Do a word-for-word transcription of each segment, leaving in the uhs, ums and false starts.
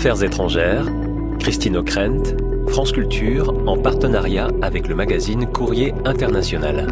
Affaires étrangères, Christine Ockrent, France Culture, en partenariat avec le magazine Courrier International.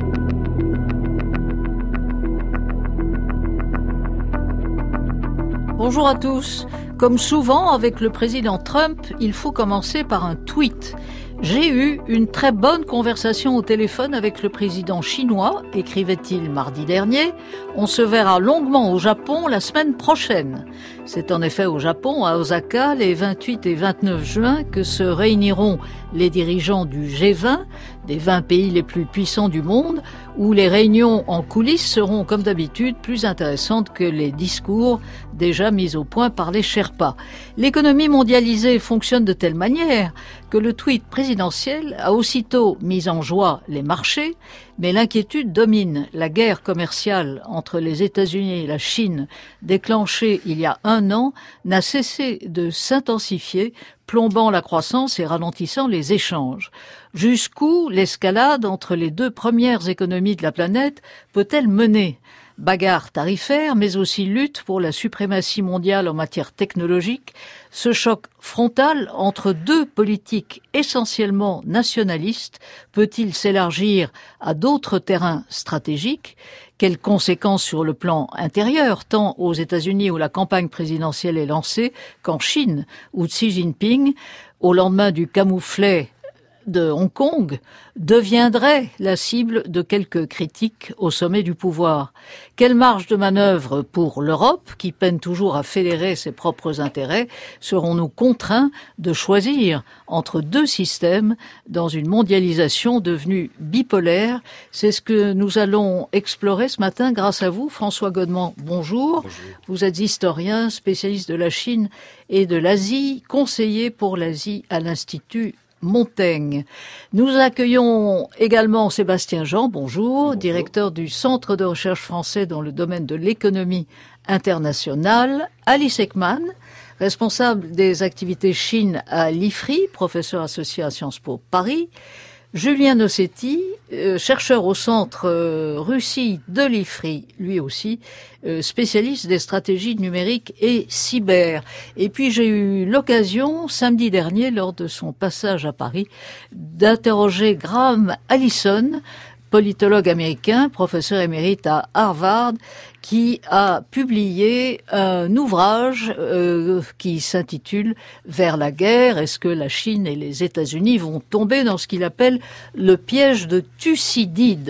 Bonjour à tous. Comme souvent avec le président Trump, il faut commencer par un tweet. J'ai eu une très bonne conversation au téléphone avec le président chinois, écrivait-il mardi dernier. On se verra longuement au Japon la semaine prochaine. C'est en effet au Japon, à Osaka, les vingt-huit et vingt-neuf juin, que se réuniront les dirigeants du G vingt, des vingt pays les plus puissants du monde, où les réunions en coulisses seront, comme d'habitude, plus intéressantes que les discours déjà mis au point par les Sherpas. L'économie mondialisée fonctionne de telle manière que le tweet présidentiel a aussitôt mis en joie les marchés, mais l'inquiétude domine. La guerre commerciale entre les États-Unis et la Chine, déclenchée il y a un an, n'a cessé de s'intensifier, plombant la croissance et ralentissant les échanges. Jusqu'où l'escalade entre les deux premières économies de la planète peut-elle mener ? Bagarre tarifaire, mais aussi lutte pour la suprématie mondiale en matière technologique, ce choc frontal entre deux politiques essentiellement nationalistes peut-il s'élargir à d'autres terrains stratégiques ? Quelles conséquences sur le plan intérieur, tant aux États-Unis où la campagne présidentielle est lancée, qu'en Chine, où Xi Jinping, au lendemain du camouflet de Hong Kong, deviendrait la cible de quelques critiques au sommet du pouvoir. Quelle marge de manœuvre pour l'Europe, qui peine toujours à fédérer ses propres intérêts? Serons-nous contraints de choisir entre deux systèmes dans une mondialisation devenue bipolaire? C'est ce que nous allons explorer ce matin grâce à vous. François Godement, bonjour. Bonjour. Vous êtes historien, spécialiste de la Chine et de l'Asie, conseiller pour l'Asie à l'Institut Montaigne. Nous accueillons également Sébastien Jean, bonjour, bonjour, directeur du Centre de recherche français dans le domaine de l'économie internationale. Alice Ekman, responsable des activités Chine à l'I F R I, professeur associé à Sciences Po Paris. Julien Nossetti, euh, chercheur au centre euh, Russie de l'I F R I, lui aussi, euh, spécialiste des stratégies numériques et cyber. Et puis j'ai eu l'occasion, samedi dernier, lors de son passage à Paris, d'interroger Graham Allison, politologue américain, professeur émérite à Harvard, qui a publié un ouvrage euh, qui s'intitule « Vers la guerre, est-ce que la Chine et les États-Unis vont tomber dans ce qu'il appelle le piège de Thucydide ?»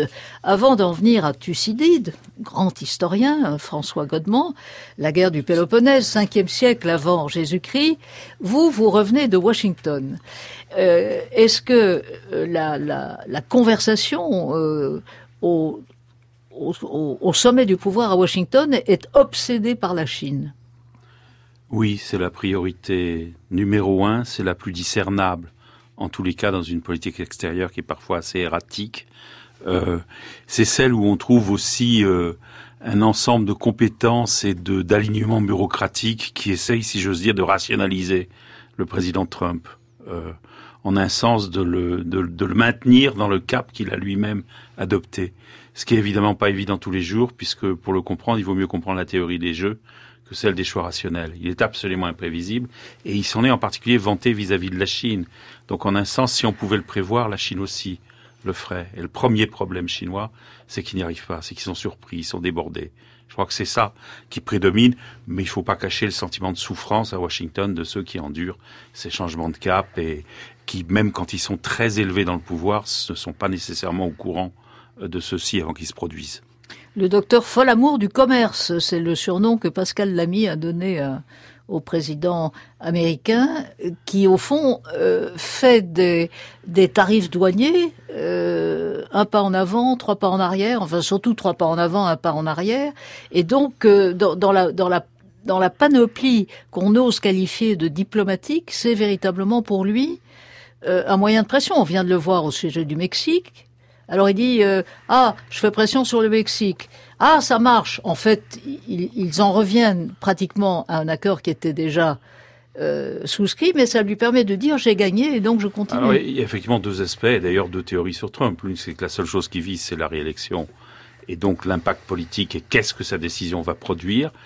Avant d'en venir à Thucydide, grand historien, François Godement, la guerre du Péloponnèse, cinquième siècle avant Jésus-Christ, vous, vous revenez de Washington. Euh, est-ce que la, la, la conversation euh, au Au, au, au sommet du pouvoir à Washington est obsédé par la Chine? Oui, c'est la priorité numéro un, c'est la plus discernable, en tous les cas dans une politique extérieure qui est parfois assez erratique. Euh, c'est celle où on trouve aussi euh, un ensemble de compétences et de, d'alignements bureaucratiques qui essayent, si j'ose dire, de rationaliser le président Trump, euh, en un sens de le, de, de le maintenir dans le cap qu'il a lui-même adopté. Ce qui est évidemment pas évident tous les jours, puisque pour le comprendre, il vaut mieux comprendre la théorie des jeux que celle des choix rationnels. Il est absolument imprévisible, et il s'en est en particulier vanté vis-à-vis de la Chine. Donc en un sens, si on pouvait le prévoir, la Chine aussi le ferait. Et le premier problème chinois, c'est qu'ils n'y arrivent pas, c'est qu'ils sont surpris, ils sont débordés. Je crois que c'est ça qui prédomine, mais il faut pas cacher le sentiment de souffrance à Washington de ceux qui endurent ces changements de cap et qui, même quand ils sont très élevés dans le pouvoir, ne sont pas nécessairement au courant de ceux-ci avant qu'ils se produisent. Le docteur Folamour du commerce, c'est le surnom que Pascal Lamy a donné à, au président américain, qui au fond euh, fait des, des tarifs douaniers, euh, un pas en avant, trois pas en arrière, enfin surtout trois pas en avant, un pas en arrière, et donc euh, dans, dans la dans la dans la panoplie qu'on ose qualifier de diplomatique, c'est véritablement pour lui euh, un moyen de pression. On vient de le voir au sujet du Mexique. Alors il dit euh, « Ah, je fais pression sur le Mexique. Ah, ça marche !» En fait, ils, ils en reviennent pratiquement à un accord qui était déjà euh, souscrit, mais ça lui permet de dire « J'ai gagné et donc je continue. » Alors, il y a effectivement deux aspects, et d'ailleurs deux théories sur Trump. L'une, c'est que la seule chose qui vise, c'est la réélection, et donc l'impact politique et qu'est-ce que sa décision va produire.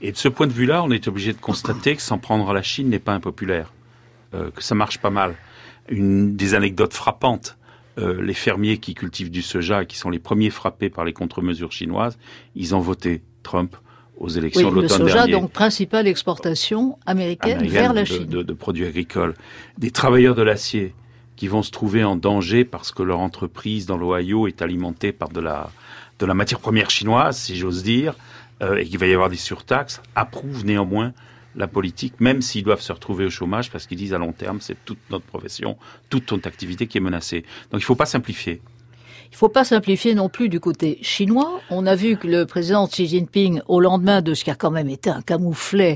Et de ce point de vue-là, on est obligé de constater que s'en prendre à la Chine n'est pas impopulaire, euh, que ça marche pas mal. Une des anecdotes frappantes, euh, les fermiers qui cultivent du soja et qui sont les premiers frappés par les contre-mesures chinoises, ils ont voté Trump aux élections oui, de l'automne dernier. Le soja, dernier. donc, principale exportation américaine, américaine vers la Chine. De, de, de produits agricoles. Des travailleurs de l'acier qui vont se trouver en danger parce que leur entreprise dans l'Ohio est alimentée par de la, de la matière première chinoise, si j'ose dire, euh, et qu'il va y avoir des surtaxes, approuvent néanmoins la politique, même s'ils doivent se retrouver au chômage, parce qu'ils disent à long terme, c'est toute notre profession, toute notre activité qui est menacée. Donc il ne faut pas simplifier. Il ne faut pas simplifier non plus du côté chinois. On a vu que le président Xi Jinping, au lendemain de ce qui a quand même été un camouflet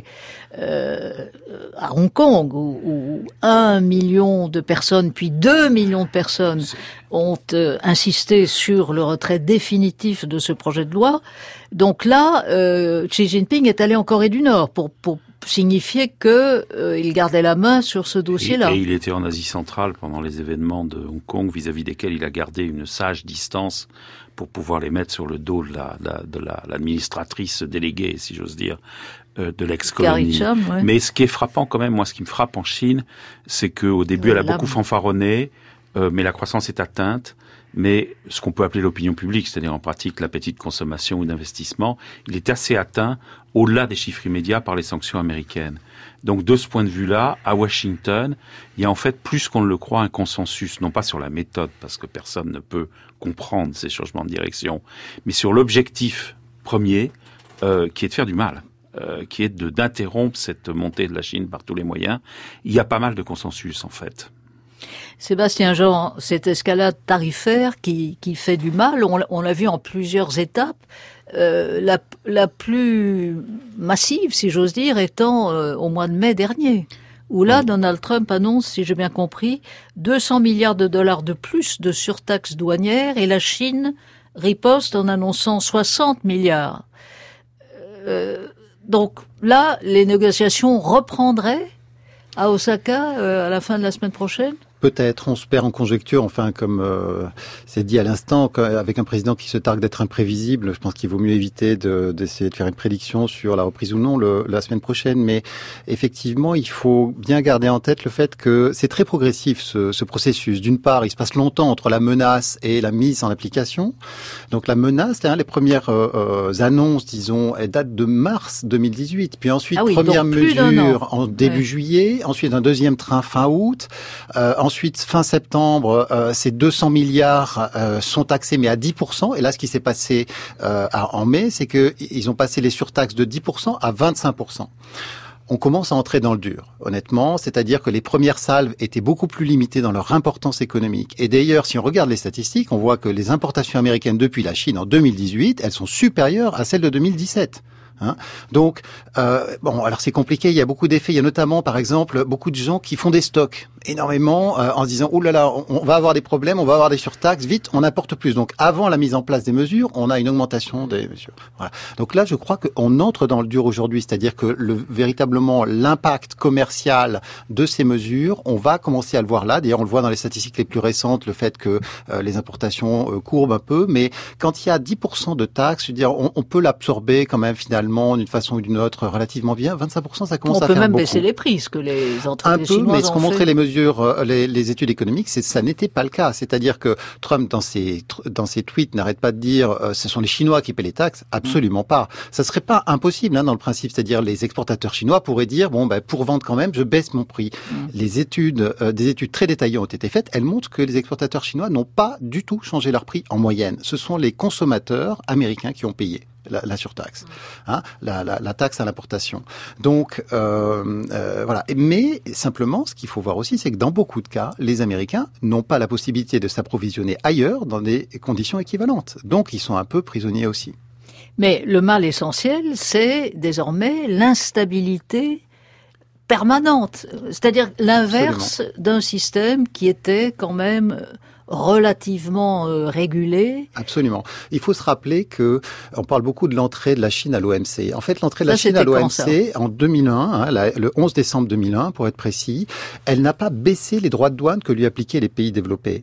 euh, à Hong Kong, où, où un million de personnes, puis deux millions de personnes ont euh, insisté sur le retrait définitif de ce projet de loi. Donc là, euh, Xi Jinping est allé en Corée du Nord pour, pour signifier que euh, il gardait la main sur ce dossier-là. Et, et il était en Asie centrale pendant les événements de Hong Kong, vis-à-vis desquels il a gardé une sage distance pour pouvoir les mettre sur le dos de, la, de, la, de la, l'administratrice déléguée, si j'ose dire, euh, de l'ex-colonie. Chum, ouais. Mais ce qui est frappant quand même, moi ce qui me frappe en Chine, c'est qu'au début ouais, elle a beaucoup fanfaronné, euh, mais la croissance est atteinte. Mais ce qu'on peut appeler l'opinion publique, c'est-à-dire en pratique l'appétit de consommation ou d'investissement, il est assez atteint au-delà des chiffres immédiats par les sanctions américaines. Donc de ce point de vue-là, à Washington, il y a en fait plus qu'on ne le croit un consensus, non pas sur la méthode, parce que personne ne peut comprendre ces changements de direction, mais sur l'objectif premier, euh, qui est de faire du mal, euh, qui est de, d'interrompre cette montée de la Chine par tous les moyens. Il y a pas mal de consensus en fait. Sébastien Jean, cette escalade tarifaire qui, qui fait du mal, on, on l'a vu en plusieurs étapes, euh, la, la plus massive, si j'ose dire, étant euh, au mois de mai dernier, où là, oui. Donald Trump annonce, si j'ai bien compris, deux cents milliards de dollars de plus de surtaxes douanières, et la Chine riposte en annonçant soixante milliards. Euh, donc là, les négociations reprendraient à Osaka euh, à la fin de la semaine prochaine? Peut-être, on se perd en conjecture, enfin comme euh, c'est dit à l'instant, avec un président qui se targue d'être imprévisible, je pense qu'il vaut mieux éviter de, d'essayer de faire une prédiction sur la reprise ou non le, la semaine prochaine, mais effectivement il faut bien garder en tête le fait que c'est très progressif ce, ce processus. D'une part, il se passe longtemps entre la menace et la mise en application. Donc la menace, hein, les premières euh, annonces, disons, elles datent de mars deux mille dix-huit, puis ensuite ah oui, première mesure en début ouais. juillet, ensuite un deuxième train fin août, euh, ensuite, fin septembre, euh, ces deux cents milliards euh, sont taxés, mais à dix pour cent. Et là, ce qui s'est passé euh, en mai, c'est qu'ils ont passé les surtaxes de dix pour cent à vingt-cinq pour cent. On commence à entrer dans le dur, honnêtement, c'est-à-dire que les premières salves étaient beaucoup plus limitées dans leur importance économique. Et d'ailleurs, si on regarde les statistiques, on voit que les importations américaines depuis la Chine en deux mille dix-huit, elles sont supérieures à celles de deux mille dix-sept. Hein. Donc, euh, bon, alors c'est compliqué, il y a beaucoup d'effets. Il y a notamment, par exemple, beaucoup de gens qui font des stocks énormément euh, en se disant « Ouh là là, on, on va avoir des problèmes, on va avoir des surtaxes, vite, on apporte plus ». Donc, avant la mise en place des mesures, on a une augmentation des mesures. Voilà. Donc là, je crois qu'on entre dans le dur aujourd'hui, c'est-à-dire que le, véritablement l'impact commercial de ces mesures, on va commencer à le voir là. D'ailleurs, on le voit dans les statistiques les plus récentes, le fait que euh, les importations euh, courbent un peu. Mais quand il y a dix pour cent de taxes, je veux dire, on, on peut l'absorber quand même finalement d'une façon ou d'une autre relativement bien. vingt-cinq pour cent, ça commence on à faire beaucoup. On peut même baisser les prix, ce que les entreprises chinoises ont fait. Un peu, mais ce qu'ont montré les mesures, les, les études économiques, c'est ça n'était pas le cas. C'est-à-dire que Trump, dans ses, dans ses tweets, n'arrête pas de dire euh, ce sont les Chinois qui paient les taxes. Absolument mmh. pas. Ça serait pas impossible hein, dans le principe. C'est-à-dire les exportateurs chinois pourraient dire bon, ben, pour vendre quand même, je baisse mon prix. Mmh. Les études, euh, des études très détaillées ont été faites. Elles montrent que les exportateurs chinois n'ont pas du tout changé leur prix en moyenne. Ce sont les consommateurs américains qui ont payé. La, la surtaxe, hein, la, la, la taxe à l'importation. Donc euh, euh, voilà. Mais simplement, ce qu'il faut voir aussi, c'est que dans beaucoup de cas, les Américains n'ont pas la possibilité de s'approvisionner ailleurs dans des conditions équivalentes. Donc, ils sont un peu prisonniers aussi. Mais le mal essentiel, c'est désormais l'instabilité permanente, c'est-à-dire l'inverse Absolument. D'un système qui était quand même relativement euh, régulé. Absolument. Il faut se rappeler que on parle beaucoup de l'entrée de la Chine à l'O M C. En fait, l'entrée de la ça, Chine à l'O M C en deux mille un, hein, la, le onze décembre deux mille un, pour être précis, elle n'a pas baissé les droits de douane que lui appliquaient les pays développés.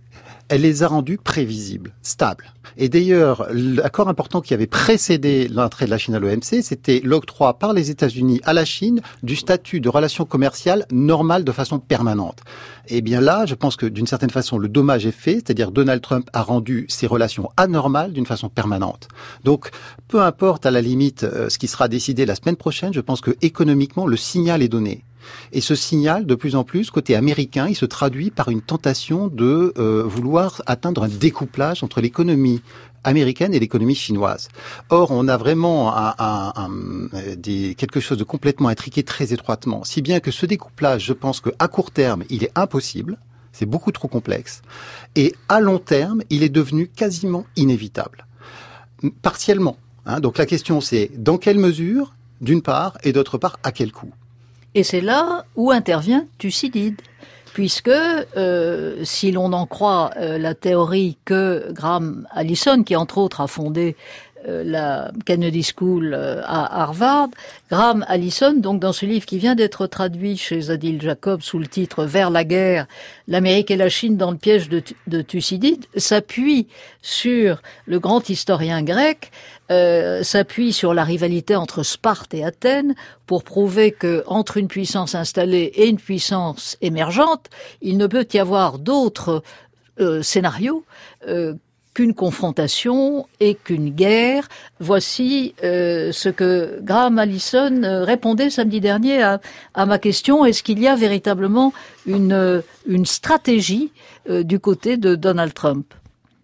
elle les a rendus prévisibles, stables. Et d'ailleurs, l'accord important qui avait précédé l'entrée de la Chine à l'O M C, c'était l'octroi par les États-Unis à la Chine du statut de relation commerciale normale de façon permanente. Et bien là, je pense que d'une certaine façon, le dommage est fait, c'est-à-dire Donald Trump a rendu ces relations anormales d'une façon permanente. Donc, peu importe à la limite euh, ce qui sera décidé la semaine prochaine, je pense que économiquement, le signal est donné. Et ce signal, de plus en plus, côté américain, il se traduit par une tentation de euh, vouloir atteindre un découplage entre l'économie américaine et l'économie chinoise. Or, on a vraiment un, un, un, des, quelque chose de complètement intriqué très étroitement. Si bien que ce découplage, je pense qu'à court terme, il est impossible. C'est beaucoup trop complexe. Et à long terme, il est devenu quasiment inévitable. Partiellement. Hein. Donc la question, c'est dans quelle mesure, d'une part, et d'autre part, à quel coût ? Et c'est là où intervient Thucydide, puisque euh, si l'on en croit euh, la théorie que Graham Allison, qui entre autres a fondé euh, la Kennedy School euh, à Harvard, Graham Allison, donc dans ce livre qui vient d'être traduit chez Adil Jacob sous le titre « Vers la guerre, l'Amérique et la Chine dans le piège de, de Thucydide », s'appuie sur le grand historien grec, Euh, s'appuie sur la rivalité entre Sparte et Athènes pour prouver que entre une puissance installée et une puissance émergente, il ne peut y avoir d'autres euh, scénarios euh, qu'une confrontation et qu'une guerre. Voici euh, ce que Graham Allison répondait samedi dernier à, à ma question. Est-ce qu'il y a véritablement une, une stratégie euh, du côté de Donald Trump?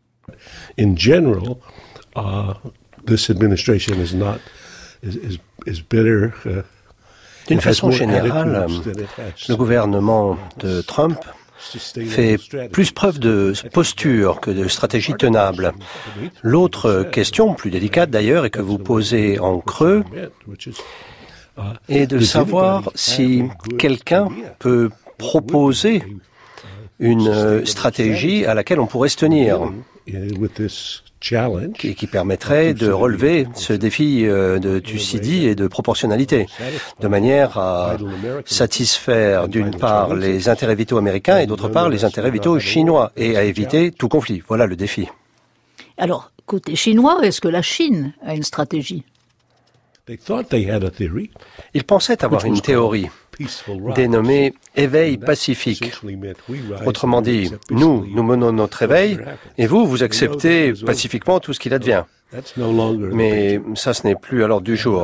In general, uh... This administration is not is is, is bitter. Uh, D'une façon générale, le gouvernement de Trump fait plus preuve de posture que de stratégie tenable. L'autre question, plus délicate d'ailleurs, et que vous posez en creux, est de savoir si quelqu'un peut proposer une stratégie à laquelle on pourrait se tenir, qui, qui permettrait de relever ce défi de Thucydide et de proportionnalité, de manière à satisfaire d'une part les intérêts vitaux américains et d'autre part les intérêts vitaux chinois, et à éviter tout conflit. Voilà le défi. Alors, côté chinois, est-ce que la Chine a une stratégie? Ils pensaient avoir une théorie dénommée éveil pacifique. Autrement dit, nous, nous menons notre éveil et vous, vous acceptez pacifiquement tout ce qu'il advient. Mais ça, ce n'est plus à l'ordre du jour.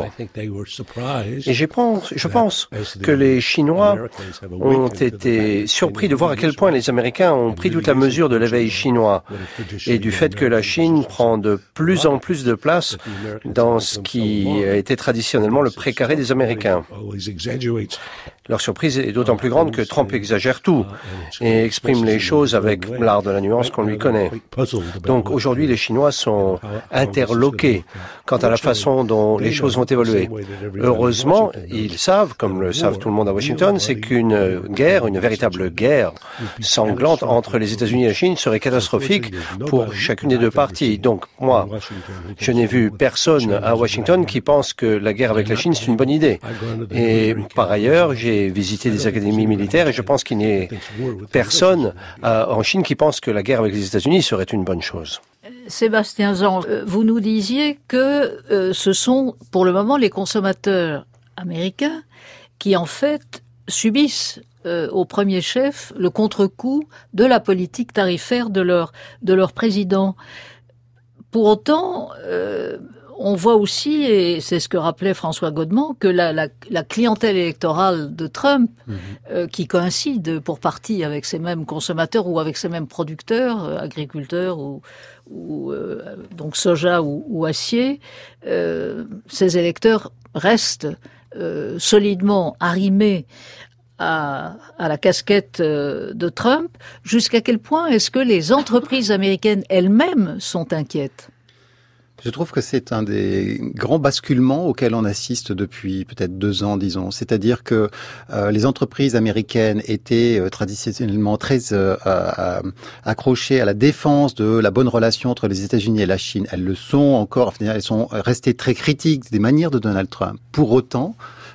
Et je pense, je pense que les Chinois ont été surpris de voir à quel point les Américains ont pris toute la mesure de l'éveil chinois et du fait que la Chine prend de plus en plus de place dans ce qui a été traditionnellement le précaré des Américains. Leur surprise est d'autant plus grande que Trump exagère tout et exprime les choses avec l'art de la nuance qu'on lui connaît. Donc aujourd'hui, les Chinois sont interloqués quant à la façon dont les choses vont évoluer. Heureusement, ils savent, comme le savent tout le monde à Washington, c'est qu'une guerre, une véritable guerre sanglante entre les États-Unis et la Chine serait catastrophique pour chacune des deux parties. Donc moi, je n'ai vu personne à Washington qui pense que la guerre avec la Chine, c'est une bonne idée. Et par ailleurs, j'ai visité des académies militaires et je pense qu'il n'y a personne euh, en Chine qui pense que la guerre avec les États-Unis serait une bonne chose. Sébastien Zan, vous nous disiez que euh, ce sont pour le moment les consommateurs américains qui en fait subissent euh, au premier chef le contre-coup de la politique tarifaire de leur, de leur président. Pour autant, euh, on voit aussi, et c'est ce que rappelait François Godement, que la, la, la clientèle électorale de Trump, mmh. euh, qui coïncide pour partie avec ces mêmes consommateurs ou avec ces mêmes producteurs, euh, agriculteurs ou, ou euh, donc soja ou, ou acier, euh, ces électeurs restent euh, solidement arrimés à, à la casquette euh, de Trump. Jusqu'à quel point est-ce que les entreprises américaines elles-mêmes sont inquiètes ? Je trouve que c'est un des grands basculements auxquels on assiste depuis peut-être deux ans, disons. C'est-à-dire que euh, les entreprises américaines étaient euh, traditionnellement très euh, euh, accrochées à la défense de la bonne relation entre les États-Unis et la Chine. Elles le sont encore, elles sont restées très critiques des manières de Donald Trump. Pour autant,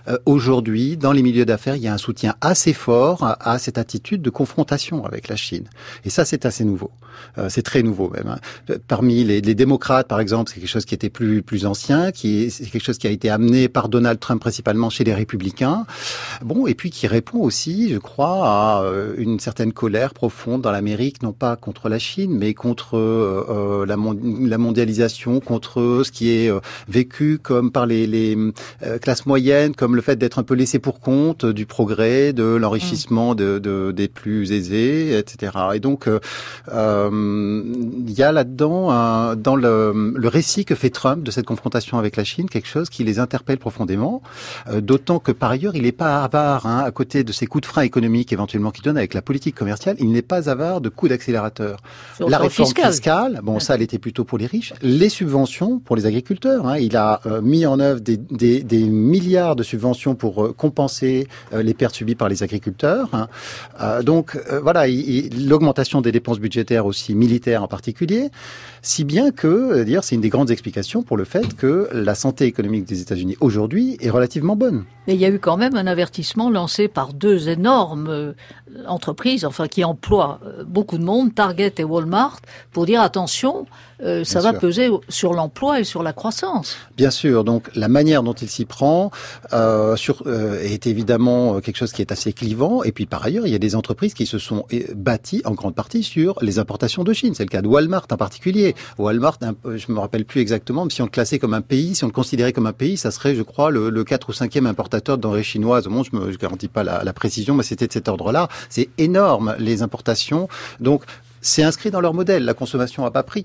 euh, aujourd'hui, dans les milieux d'affaires, il y a un soutien assez fort à, à cette attitude de confrontation avec la Chine. Et ça, c'est assez nouveau. Euh, c'est très nouveau même. Hein. Parmi les, les démocrates, par exemple, c'est quelque chose qui était plus plus ancien, qui est, c'est quelque chose qui a été amené par Donald Trump principalement chez les républicains. Bon, et puis qui répond aussi, je crois, à euh, une certaine colère profonde dans l'Amérique, non pas contre la Chine, mais contre euh, la, mon- la mondialisation, contre ce qui est euh, vécu comme par les, les euh, classes moyennes, comme le fait d'être un peu laissé pour compte du progrès, de l'enrichissement de, de, des plus aisés, et cetera. Et donc, euh, euh, il y a là-dedans, un, dans le, le récit que fait Trump de cette confrontation avec la Chine, quelque chose qui les interpelle profondément, euh, d'autant que par ailleurs, il n'est pas avare, hein, à côté de ces coups de frein économiques éventuellement qu'il donne avec la politique commerciale, il n'est pas avare de coups d'accélérateur. Sur La le réforme fiscal. fiscale, bon, ça, elle était plutôt pour les riches. Les subventions pour les agriculteurs, hein, il a euh, mis en œuvre des, des, des milliards de subventions pour euh, compenser euh, les pertes subies par les agriculteurs. Hein. Euh, donc, euh, voilà, il, il, l'augmentation des dépenses budgétaires aussi militaires en particulier, si bien que, euh, dire, c'est une des grandes explications pour le fait que la santé économique des États-Unis aujourd'hui est relativement bonne. Mais il y a eu quand même un avertissement lancé par deux énormes euh, entreprises, enfin qui emploient euh, beaucoup de monde, Target et Walmart, pour dire attention, euh, ça Bien va sûr. peser sur l'emploi et sur la croissance. Bien sûr, donc la manière dont il s'y prend euh, sur, euh, est évidemment quelque chose qui est assez clivant. Et puis par ailleurs, il y a des entreprises qui se sont bâties en grande partie sur les importations de Chine. C'est le cas de Walmart en particulier. Walmart, je me rappelle plus exactement, mais si on le classait comme un pays, si on le considérait comme un pays, ça serait, je crois, le, le quatre ou cinquième importateur de denrées chinoises au monde. Je ne garantis pas la, la précision, mais c'était de cet ordre-là. C'est énorme, les importations. Donc, c'est inscrit dans leur modèle. La consommation à bas prix.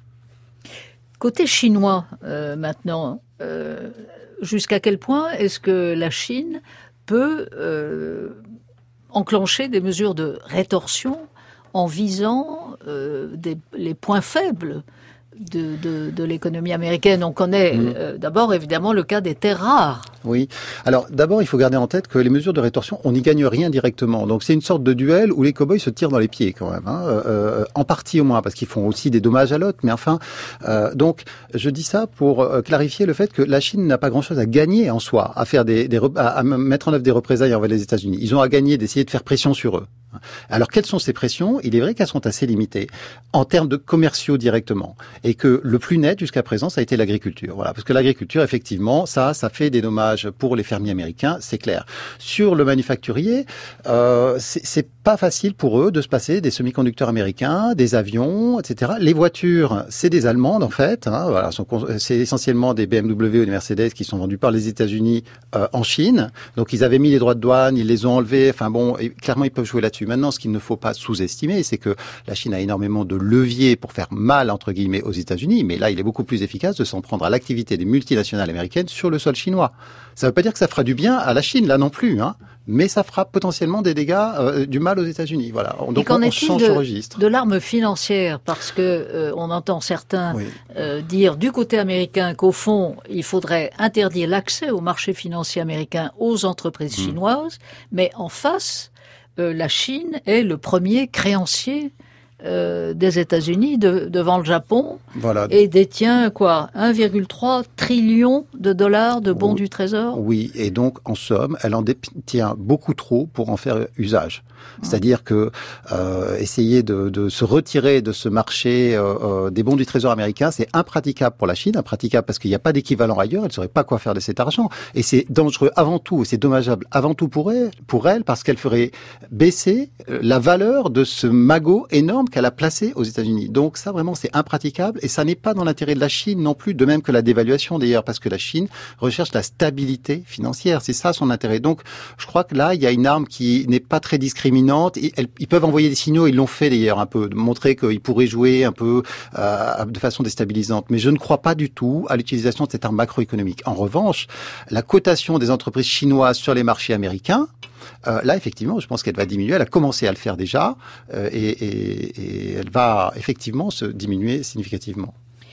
Côté chinois, euh, maintenant, euh, jusqu'à quel point est-ce que la Chine peut euh, enclencher des mesures de rétorsion en visant euh, des, les points faibles de, de, de l'économie américaine? On connaît mmh. euh, d'abord évidemment le cas des terres rares. Oui. Alors d'abord, il faut garder en tête que les mesures de rétorsion, on n'y gagne rien directement. Donc c'est une sorte de duel où les cow-boys se tirent dans les pieds quand même, hein, euh, en partie au moins, parce qu'ils font aussi des dommages à l'autre. Mais enfin, euh, donc je dis ça pour euh, clarifier le fait que la Chine n'a pas grand-chose à gagner en soi, à faire des, des à, à mettre en œuvre des représailles envers les États-Unis. Ils ont à gagner d'essayer de faire pression sur eux. Alors, quelles sont ces pressions? Il est vrai qu'elles sont assez limitées en termes de commerciaux directement, et que le plus net jusqu'à présent, ça a été l'agriculture. Voilà, parce que l'agriculture, effectivement, ça, ça fait des dommages pour les fermiers américains, c'est clair. Sur le manufacturier, euh, c'est, c'est pas facile pour eux de se passer des semi-conducteurs américains, des avions, et cetera. Les voitures, c'est des allemandes en fait. Hein, voilà, sont, c'est essentiellement des B M W ou des Mercedes qui sont vendus par les États-Unis euh, en Chine. Donc, ils avaient mis les droits de douane, ils les ont enlevés. Enfin bon, et, clairement, ils peuvent jouer là-dessus. Maintenant, ce qu'il ne faut pas sous-estimer, c'est que la Chine a énormément de leviers pour faire mal, entre guillemets, aux États-Unis, mais là, il est beaucoup plus efficace de s'en prendre à l'activité des multinationales américaines sur le sol chinois. Ça ne veut pas dire que ça fera du bien à la Chine, là non plus, hein, mais ça fera potentiellement des dégâts, euh, du mal aux États-Unis. Voilà. Donc, Et qu'en on, on est-il change de, de registre. de l'arme financière? Parce que euh, on entend certains Oui. euh, dire du côté américain qu'au fond, il faudrait interdire l'accès au marché financier américain aux entreprises mmh. chinoises, mais en face, Euh, la Chine est le premier créancier euh, des États-Unis de, devant le Japon voilà. et détient quoi un virgule trois trillion de dollars de bons oui. du Trésor. Oui, et donc en somme, elle en détient beaucoup trop pour en faire usage. C'est-à-dire que euh, essayer de, de se retirer de ce marché euh, euh, des bons du Trésor américain, c'est impraticable pour la Chine, impraticable parce qu'il n'y a pas d'équivalent ailleurs, elle ne saurait pas quoi faire de cet argent. Et c'est dangereux avant tout, et c'est dommageable avant tout pour elle, pour elle parce qu'elle ferait baisser la valeur de ce magot énorme qu'elle a placé aux États-Unis. Donc ça, vraiment, c'est impraticable, et ça n'est pas dans l'intérêt de la Chine non plus, de même que la dévaluation d'ailleurs, parce que la Chine recherche la stabilité financière, c'est ça son intérêt. Donc je crois que là, il y a une arme qui n'est pas très discriminante. Ils peuvent envoyer des signaux, ils l'ont fait d'ailleurs un peu, de montrer qu'ils pourraient jouer un peu euh, de façon déstabilisante. Mais je ne crois pas du tout à l'utilisation de cette arme macroéconomique. En revanche, la cotation des entreprises chinoises sur les marchés américains, euh, là effectivement, je pense qu'elle va diminuer. Elle a commencé à le faire déjà, euh, et, et, et elle va effectivement se diminuer significativement.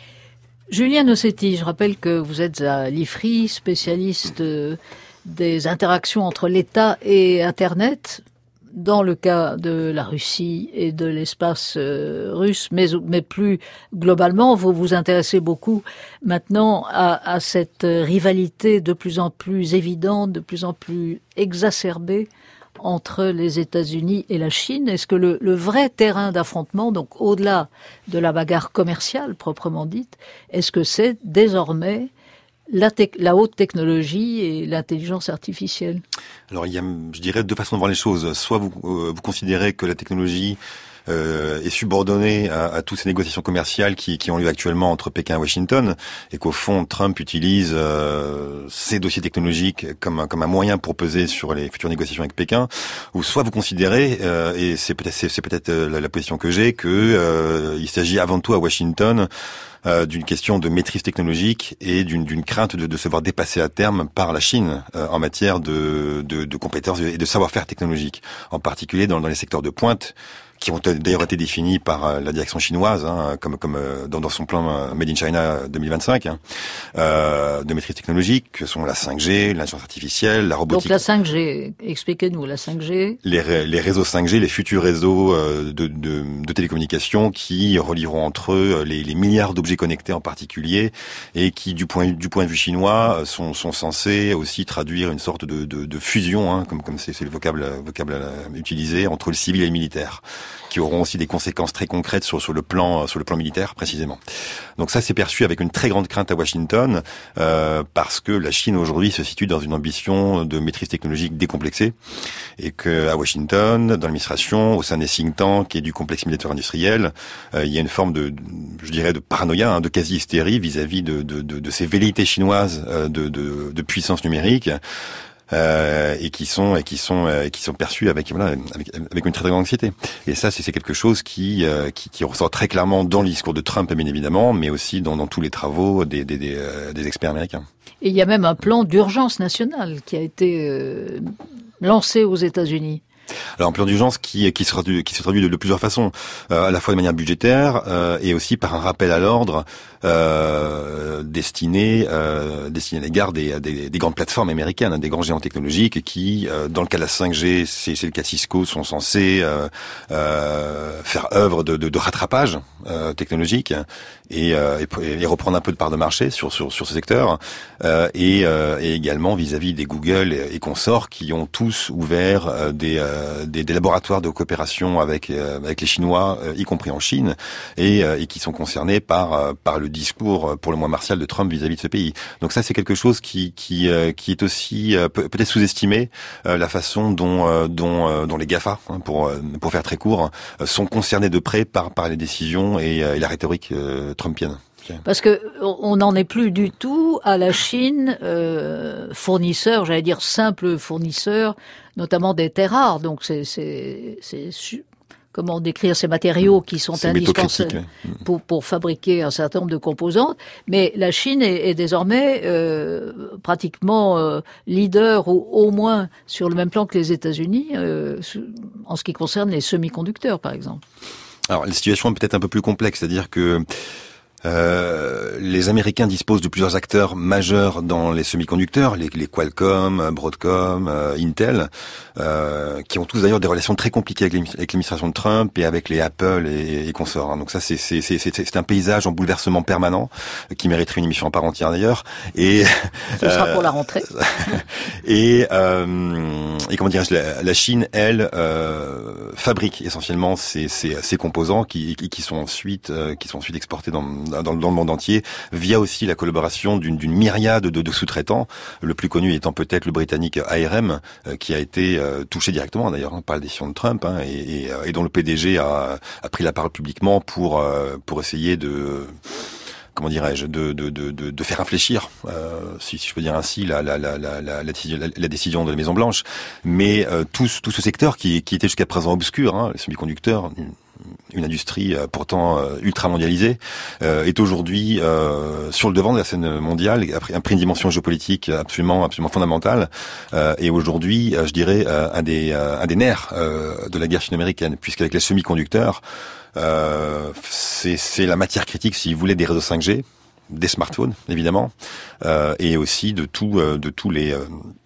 Julien Nossetti, je rappelle que vous êtes à l'I F R I, spécialiste des interactions entre l'État et Internet. dans le cas de la Russie et de l'espace euh, russe, mais, mais plus globalement, vous vous intéressez beaucoup maintenant à, à cette rivalité de plus en plus évidente, de plus en plus exacerbée entre les États-Unis et la Chine. Est-ce que le, le vrai terrain d'affrontement, donc au-delà de la bagarre commerciale proprement dite, est-ce que c'est désormais La, tec- la haute technologie et l'intelligence artificielle? Alors il y a, je dirais, deux façons de voir les choses. Soit vous, euh, vous considérez que la technologie euh, est subordonnée à, à toutes ces négociations commerciales qui, qui ont lieu actuellement entre Pékin et Washington, et qu'au fond Trump utilise euh, ces dossiers technologiques comme un, comme un moyen pour peser sur les futures négociations avec Pékin. Ou soit vous considérez, euh, et c'est peut-être c'est, c'est peut-être la, la position que j'ai, que euh, il s'agit avant tout à Washington Euh, d'une question de maîtrise technologique et d'une, d'une crainte de, de se voir dépasser à terme par la Chine euh, en matière de, de, de compétences et de savoir-faire technologique, en particulier dans, dans les secteurs de pointe, qui ont d'ailleurs été définis par la direction chinoise, hein, comme, comme dans, dans son plan Made in China deux mille vingt-cinq, hein, euh, de maîtrise technologique, que sont la cinq G, l'intelligence artificielle, la robotique. Donc la cinq G, expliquez-nous la cinq G. Les, les réseaux cinq G, les futurs réseaux de, de, de télécommunications qui relieront entre eux les, les milliards d'objets connectés en particulier, et qui, du point, du point de vue chinois, sont, sont censés aussi traduire une sorte de, de, de fusion, hein, comme, comme c'est, c'est le vocable, vocable utilisé, entre le civil et le militaire, qui auront aussi des conséquences très concrètes sur, sur le plan sur le plan militaire précisément. Donc ça, c'est perçu avec une très grande crainte à Washington, euh, parce que la Chine aujourd'hui se situe dans une ambition de maîtrise technologique décomplexée, et que à Washington, dans l'administration, au sein des think tanks et du complexe militaire industriel, euh, il y a une forme de, je dirais, de paranoïa, hein, de quasi-hystérie vis-à-vis de, de, de, de ces velléités chinoises euh, de, de, de puissance numérique. Euh, et qui sont et qui sont euh, qui sont perçus avec voilà avec, avec une très très grande anxiété. Et ça, c'est, c'est quelque chose qui, euh, qui qui ressort très clairement dans le discours de Trump, bien évidemment, mais aussi dans, dans tous les travaux des des des, euh, des experts américains. Et il y a même un plan d'urgence nationale qui a été euh, lancé aux États-Unis. Alors un plan d'urgence qui qui se traduit qui se traduit de, de plusieurs façons, euh, à la fois de manière budgétaire euh, et aussi par un rappel à l'ordre euh, destiné euh, destiné à l'égard des, des des grandes plateformes américaines, hein, des grands géants technologiques qui, euh, dans le cas de la cinq G, c'est, c'est le cas de Cisco, sont censés euh, euh, faire œuvre de, de, de rattrapage euh, technologique et, euh, et et reprendre un peu de part de marché sur sur sur ce secteur, euh, et, euh, et également vis-à-vis des Google et, et consorts qui ont tous ouvert euh, des euh, Des, des laboratoires de coopération avec euh, avec les Chinois, euh, y compris en Chine, et, euh, et qui sont concernés par euh, par le discours pour le moins martial de Trump vis-à-vis de ce pays. Donc ça, c'est quelque chose qui qui euh, qui est aussi euh, peut, peut-être sous-estimé, euh, la façon dont euh, dont euh, dont les GAFA, hein, pour euh, pour faire très court, euh, sont concernés de près par par les décisions et, euh, et la rhétorique euh, trumpienne. Parce que on n'en est plus du tout à la Chine euh, fournisseur, j'allais dire simple fournisseur, notamment des terres rares. Donc c'est c'est c'est comment décrire ces matériaux qui sont c'est indispensables pour pour fabriquer un certain nombre de composantes. Mais la Chine est, est désormais euh, pratiquement euh, leader, ou au moins sur le même plan que les États-Unis, euh, en ce qui concerne les semi-conducteurs, par exemple. Alors la situation est peut-être un peu plus complexe, c'est-à-dire que Euh, les Américains disposent de plusieurs acteurs majeurs dans les semi-conducteurs, les, les Qualcomm, Broadcom, euh, Intel, euh, qui ont tous d'ailleurs des relations très compliquées avec, avec l'administration de Trump et avec les Apple et, et consorts. Hein. Donc ça, c'est, c'est, c'est, c'est, c'est un paysage en bouleversement permanent qui mériterait une émission à part entière d'ailleurs. Et ce sera euh, pour la rentrée. et, euh, et comment dirais-je, la, la Chine, elle, euh, fabrique essentiellement ces, ces, ces composants qui, qui sont ensuite, euh, qui sont ensuite exportés dans Dans, dans le monde entier, via aussi la collaboration d'une, d'une myriade de, de sous-traitants, le plus connu étant peut-être le britannique A R M, euh, qui a été euh, touché directement d'ailleurs hein, par la décision de Trump, hein, et, et, et dont le P D G a, a pris la parole publiquement pour euh, pour essayer de comment dirais-je, de, de, de, de, de faire réfléchir, euh, si, si je peux dire ainsi, la, la, la, la, la, décision, la, la décision de la Maison Blanche. Mais euh, tout, tout ce secteur qui, qui était jusqu'à présent obscur, hein, les semi-conducteurs, une, une industrie euh, pourtant euh, ultra mondialisée, euh, est aujourd'hui euh, sur le devant de la scène mondiale, a pris une dimension géopolitique absolument, absolument fondamentale, euh, et aujourd'hui, euh, je dirais, euh, un des, euh, un des nerfs euh, de la guerre chino-américaine, puisqu'avec les semi-conducteurs, Euh, c'est, c'est la matière critique, si vous voulez, des réseaux cinq G, des smartphones, évidemment, euh, et aussi de tout, euh, de tous les, euh,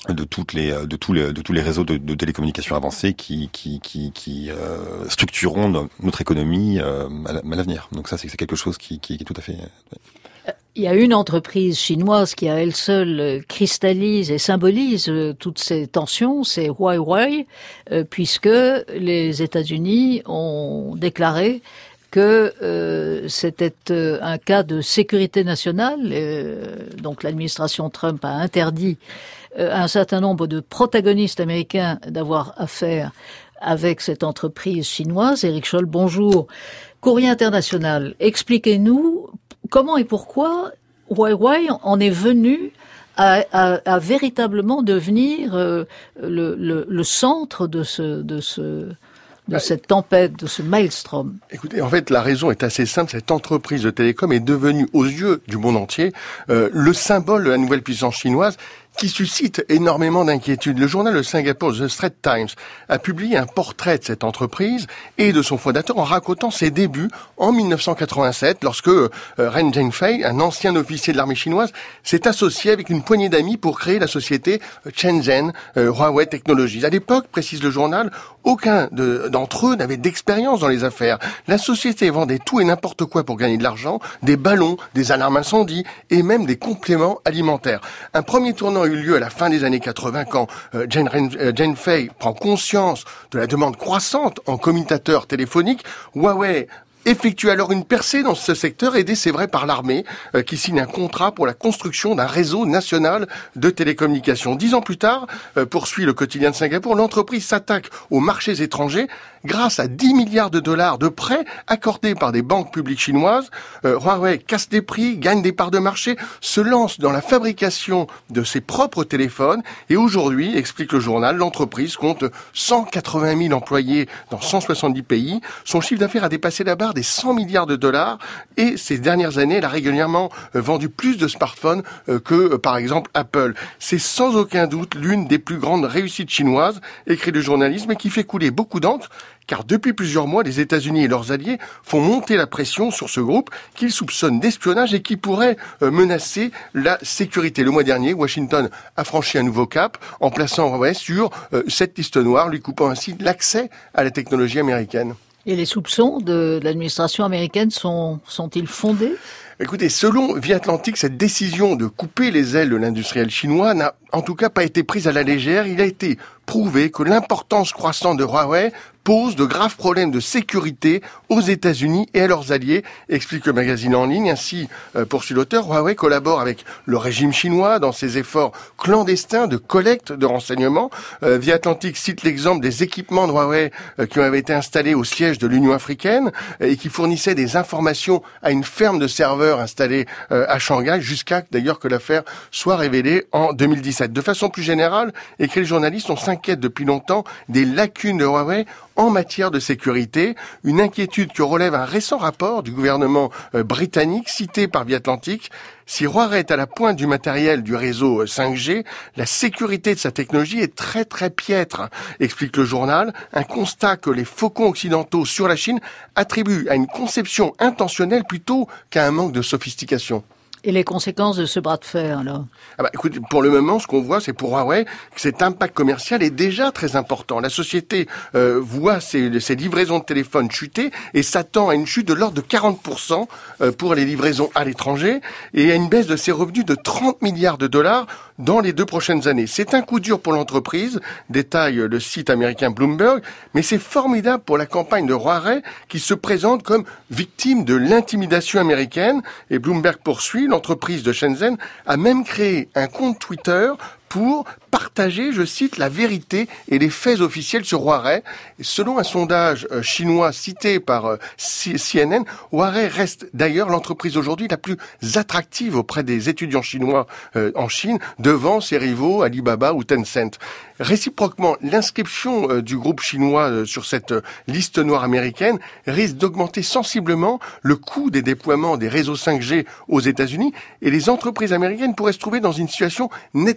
de toutes les de tous les de tous les réseaux de, de télécommunications avancés qui qui qui, qui euh, structureront no, notre économie euh, à l'avenir. Donc ça c'est, c'est quelque chose qui, qui qui est tout à fait. Ouais. Il y a une entreprise chinoise qui à elle seule cristallise et symbolise toutes ces tensions, c'est Huawei, euh, puisque les États-Unis ont déclaré que euh, c'était euh, un cas de sécurité nationale. Euh, donc l'administration Trump a interdit euh, à un certain nombre de protagonistes américains d'avoir affaire avec cette entreprise chinoise. Éric Scholl, bonjour. Courrier international, expliquez-nous comment et pourquoi Huawei en est venu à, à, à véritablement devenir euh, le, le, le centre de ce... De ce de cette tempête, de ce maelstrom. Écoutez, en fait, la raison est assez simple. Cette entreprise de télécom est devenue, aux yeux du monde entier, euh, le symbole de la nouvelle puissance chinoise qui suscite énormément d'inquiétudes. Le journal de Singapour, The Straits Times, a publié un portrait de cette entreprise et de son fondateur en racontant ses débuts en mille neuf cent quatre-vingt-sept, lorsque euh, Ren Zhengfei, un ancien officier de l'armée chinoise, s'est associé avec une poignée d'amis pour créer la société Shenzhen euh, Huawei Technologies. À l'époque, précise le journal, aucun de, d'entre eux n'avait d'expérience dans les affaires. La société vendait tout et n'importe quoi pour gagner de l'argent, des ballons, des alarmes incendie et même des compléments alimentaires. Un premier tournant a eu lieu à la fin des années quatre-vingts quand euh, Zhengfei prend conscience de la demande croissante en commutateurs téléphoniques. Huawei effectue alors une percée dans ce secteur, aidé, c'est vrai, par l'armée, euh, qui signe un contrat pour la construction d'un réseau national de télécommunications. Dix ans plus tard, euh, poursuit le quotidien de Singapour, l'entreprise s'attaque aux marchés étrangers grâce à dix milliards de dollars de prêts accordés par des banques publiques chinoises. Euh, Huawei casse des prix, gagne des parts de marché, se lance dans la fabrication de ses propres téléphones et aujourd'hui, explique le journal, l'entreprise compte cent quatre-vingt mille employés dans cent soixante-dix pays. Son chiffre d'affaires a dépassé la barre des cent milliards de dollars et ces dernières années, elle a régulièrement vendu plus de smartphones que, par exemple, Apple. C'est sans aucun doute l'une des plus grandes réussites chinoises, écrit le journalisme, et qui fait couler beaucoup d'encre, car depuis plusieurs mois, les États-Unis et leurs alliés font monter la pression sur ce groupe qu'ils soupçonnent d'espionnage et qui pourrait menacer la sécurité. Le mois dernier, Washington a franchi un nouveau cap en plaçant Huawei sur cette liste noire, lui coupant ainsi l'accès à la technologie américaine. Et les soupçons de l'administration américaine sont, sont-ils fondés ? Écoutez, selon Via Atlantic, cette décision de couper les ailes de l'industriel chinois n'a en tout cas pas été prise à la légère. Il a été prouvé que l'importance croissante de Huawei pose de graves problèmes de sécurité aux États-Unis et à leurs alliés, explique le magazine en ligne. Ainsi, euh, poursuit l'auteur, Huawei collabore avec le régime chinois dans ses efforts clandestins de collecte de renseignements. Euh, Via Atlantic cite l'exemple des équipements de Huawei euh, qui avaient été installés au siège de l'Union africaine euh, et qui fournissaient des informations à une ferme de serveurs installée euh, à Shanghai, jusqu'à d'ailleurs que l'affaire soit révélée en deux mille dix-sept. De façon plus générale, écrit le journaliste, on s'inquiète depuis longtemps des lacunes de Huawei en matière de sécurité, une inquiétude que relève un récent rapport du gouvernement euh, britannique cité par Via Atlantic. Si Huawei est à la pointe du matériel du réseau cinq G, la sécurité de sa technologie est très très piètre, explique le journal. Un constat que les faucons occidentaux sur la Chine attribuent à une conception intentionnelle plutôt qu'à un manque de sophistication. Et les conséquences de ce bras de fer, alors ? Ah bah, écoute, pour le moment, ce qu'on voit, c'est pour Huawei que cet impact commercial est déjà très important. La société euh, voit ses, ses livraisons de téléphone chuter et s'attend à une chute de l'ordre de quarante pour cent pour les livraisons à l'étranger et à une baisse de ses revenus de trente milliards de dollars dans les deux prochaines années. C'est un coup dur pour l'entreprise, détaille le site américain Bloomberg, mais c'est formidable pour la campagne de Huawei qui se présente comme victime de l'intimidation américaine. Et Bloomberg poursuit, l'entreprise de Shenzhen a même créé un compte Twitter pour partager, je cite, la vérité et les faits officiels sur Huawei. Et selon un sondage chinois cité par C N N, Huawei reste d'ailleurs l'entreprise aujourd'hui la plus attractive auprès des étudiants chinois en Chine, devant ses rivaux Alibaba ou Tencent. Réciproquement, l'inscription du groupe chinois sur cette liste noire américaine risque d'augmenter sensiblement le coût des déploiements des réseaux cinq G aux États-Unis et les entreprises américaines pourraient se trouver dans une situation nettement déséquilibrée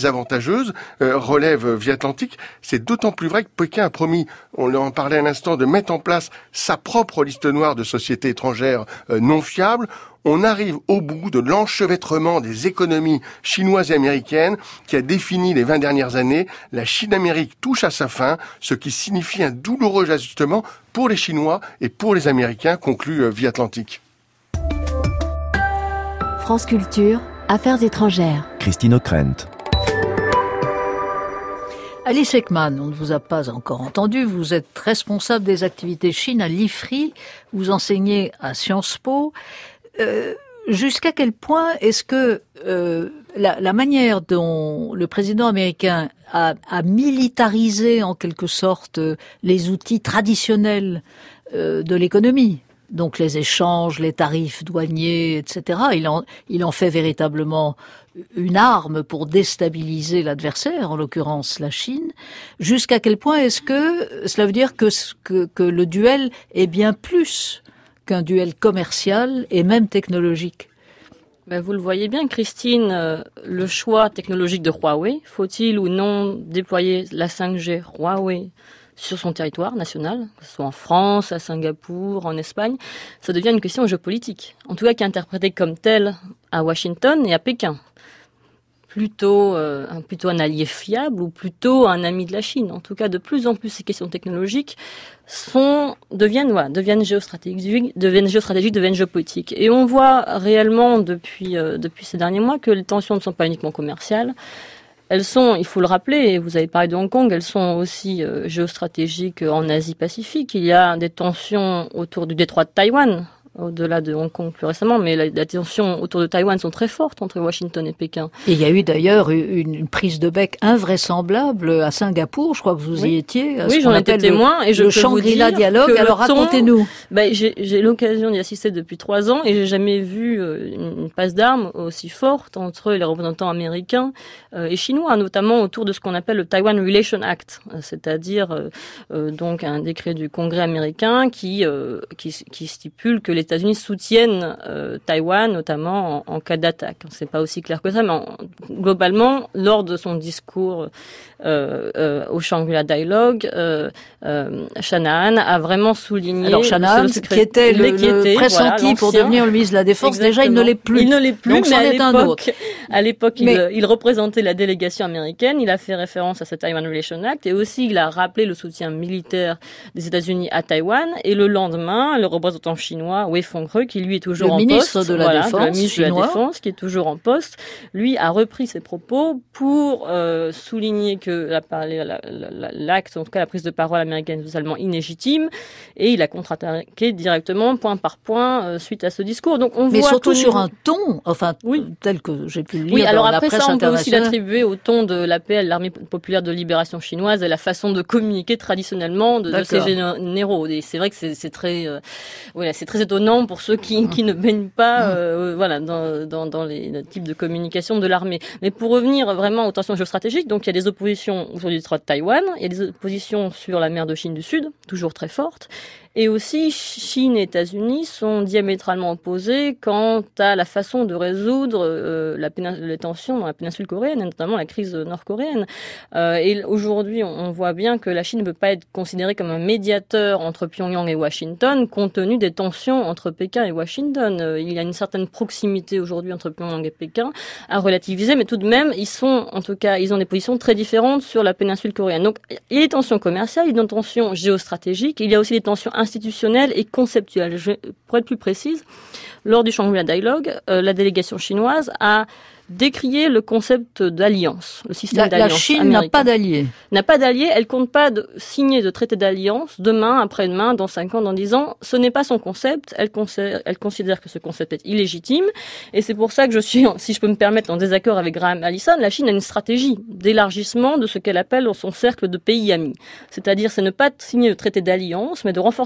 désavantageuse, euh, relève via Atlantique. C'est d'autant plus vrai que Pékin a promis, on en parlait à l'instant, de mettre en place sa propre liste noire de sociétés étrangères euh, non fiables. On arrive au bout de l'enchevêtrement des économies chinoises et américaines qui a défini les vingt dernières années. La Chine-Amérique touche à sa fin, ce qui signifie un douloureux ajustement pour les Chinois et pour les Américains, conclut Vie Atlantique. France Culture, Affaires étrangères. Christine Ockrent. Alice Ekman, on ne vous a pas encore entendu, vous êtes responsable des activités Chine à l'I F R I, vous enseignez à Sciences Po. Euh, jusqu'à quel point est-ce que euh, la, la manière dont le président américain a, a militarisé en quelque sorte les outils traditionnels euh, de l'économie, donc les échanges, les tarifs douaniers, et cetera, il en, il en fait véritablement une arme pour déstabiliser l'adversaire, en l'occurrence la Chine. Jusqu'à quel point est-ce que cela veut dire que, que, que le duel est bien plus qu'un duel commercial et même technologique? Ben vous le voyez bien, Christine, euh, le choix technologique de Huawei, faut-il ou non déployer la cinq G Huawei sur son territoire national, que ce soit en France, à Singapour, en Espagne, ça devient une question géopolitique. En tout cas, qui est interprétée comme telle à Washington et à Pékin. Plutôt, euh, un, plutôt un allié fiable ou plutôt un ami de la Chine. En tout cas, de plus en plus, ces questions technologiques sont, deviennent, ouais, deviennent géostratégiques, deviennent géostratégiques, deviennent géopolitiques. Et on voit réellement depuis, euh, depuis ces derniers mois que les tensions ne sont pas uniquement commerciales. Elles sont, il faut le rappeler, et vous avez parlé de Hong Kong, elles sont aussi euh, géostratégiques en Asie-Pacifique. Il y a des tensions autour du détroit de Taïwan, au-delà de Hong Kong plus récemment, mais la, la tension autour de Taïwan sont très fortes entre Washington et Pékin. Et il y a eu d'ailleurs une, une prise de bec invraisemblable à Singapour, je crois que vous oui. y étiez. Oui, j'en étais témoin, et je le peux Shangri-La vous dire Dialogue, alors racontez-nous. Ben, j'ai, j'ai l'occasion d'y assister depuis trois ans, et j'ai jamais vu une, une passe d'armes aussi forte entre les représentants américains euh, et chinois, notamment autour de ce qu'on appelle le Taiwan Relation Act, c'est-à-dire euh, euh, donc un décret du Congrès américain qui, euh, qui, qui stipule que les États-Unis soutiennent euh, Taïwan, notamment en, en cas d'attaque. C'est pas aussi clair que ça, mais en, globalement, lors de son discours euh, euh, au Shangri-La Dialogue, euh, euh, Shanahan a vraiment souligné... Alors Shanahan, qui était le, qui était, le pressenti voilà, pour devenir le ministre de la Défense, exactement. Déjà il ne l'est plus. Il ne l'est plus, donc mais à est l'époque, un autre. à l'époque mais... il, il représentait la délégation américaine, il a fait référence à ce Taiwan Relation Act, et aussi il a rappelé le soutien militaire des États-Unis à Taïwan, et le lendemain, le représentant chinois, Wei Fenghe, qui lui est toujours le en ministre poste, de la voilà, Défense, le ministre chinois. de la Défense, qui est toujours en poste, lui a repris ses propos pour euh, souligner que la, la, la, la, l'acte, en tout cas la prise de parole américaine est totalement illégitime, et il a contre-attaqué directement, point par point, euh, suite à ce discours. Donc on Mais voit surtout sur niveau... un ton, enfin, oui. tel que j'ai pu le lire oui, alors dans la après presse ça, on peut aussi internationale. l'attribuer au ton de l'A P L, l'Armée populaire de libération chinoise, et la façon de communiquer traditionnellement de, de ces généraux. Et c'est vrai que c'est, c'est très, euh, voilà, c'est très étonnant pour ceux qui, qui ne baignent pas, euh, voilà, dans, dans, dans les, les types de communication de l'armée. Mais pour revenir vraiment aux tensions géostratégiques, donc il y a des oppositions autour du détroit de Taïwan, il y a des oppositions sur la mer de Chine du Sud, toujours très fortes. Et aussi, Chine et États-Unis sont diamétralement opposés quant à la façon de résoudre euh, la pénin- les tensions dans la péninsule coréenne, et notamment la crise nord-coréenne. Euh, et aujourd'hui, on, on voit bien que la Chine ne peut pas être considérée comme un médiateur entre Pyongyang et Washington, compte tenu des tensions entre Pékin et Washington. Euh, il y a une certaine proximité aujourd'hui entre Pyongyang et Pékin à relativiser, mais tout de même, ils sont, en tout cas, ils ont des positions très différentes sur la péninsule coréenne. Donc, il y a des tensions commerciales, il y a des tensions géostratégiques, il y a aussi des tensions institutionnelle et conceptuelle. Je, pour être plus précise, lors du Shangri-La Dialogue, euh, la délégation chinoise a décrié le concept d'alliance, le système la, d'alliance La Chine américain. n'a pas d'alliés. N'a pas d'alliés, elle compte pas de signer de traité d'alliance demain, après-demain, dans cinq ans, dans dix ans. Ce n'est pas son concept. Elle considère, elle considère que ce concept est illégitime. Et c'est pour ça que je suis, si je peux me permettre, en désaccord avec Graham Allison. La Chine a une stratégie d'élargissement de ce qu'elle appelle son cercle de pays amis. C'est-à-dire, c'est ne pas signer de traité d'alliance, mais de renforcer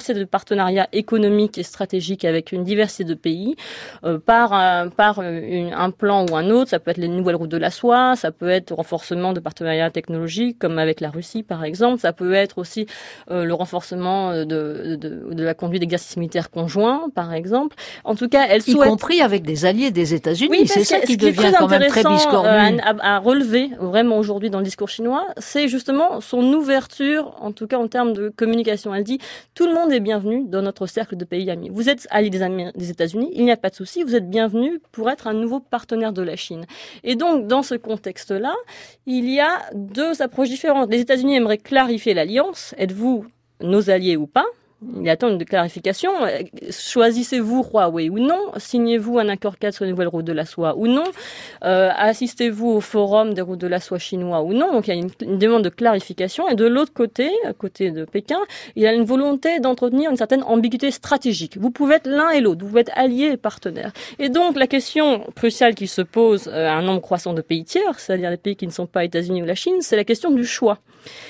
diversité de partenariats économiques et stratégiques avec une diversité de pays, euh, par, un, par une, un plan ou un autre. Ça peut être les nouvelles routes de la soie, ça peut être le renforcement de partenariats technologiques, comme avec la Russie, par exemple. Ça peut être aussi euh, le renforcement de, de, de la conduite d'exercices militaires conjoints, par exemple. En tout cas, elle souhaite... Y compris avec des alliés des États-Unis. Oui, c'est ça qui, qui devient quand même très biscornu. Euh, à, à relever vraiment aujourd'hui dans le discours chinois, c'est justement son ouverture, en tout cas en termes de communication. Elle dit tout le monde est bienvenu dans notre cercle de pays amis. Vous êtes allié des, Amé- des États-Unis, il n'y a pas de souci, vous êtes bienvenu pour être un nouveau partenaire de la Chine. Et donc, dans ce contexte-là, il y a deux approches différentes. Les États-Unis aimeraient clarifier l'alliance. Êtes-vous nos alliés ou pas? Il attend une clarification. Choisissez-vous Huawei ou non? Signez-vous un accord cadre sur les nouvelles routes de la soie ou non? euh, Assistez-vous au forum des routes de la soie chinois ou non? Donc il y a une, une demande de clarification. Et de l'autre côté, à côté de Pékin, il y a une volonté d'entretenir une certaine ambiguïté stratégique. Vous pouvez être l'un et l'autre, vous pouvez être alliés et partenaires. Et donc la question cruciale qui se pose à un nombre croissant de pays tiers, c'est-à-dire les pays qui ne sont pas États-Unis ou la Chine, c'est la question du choix.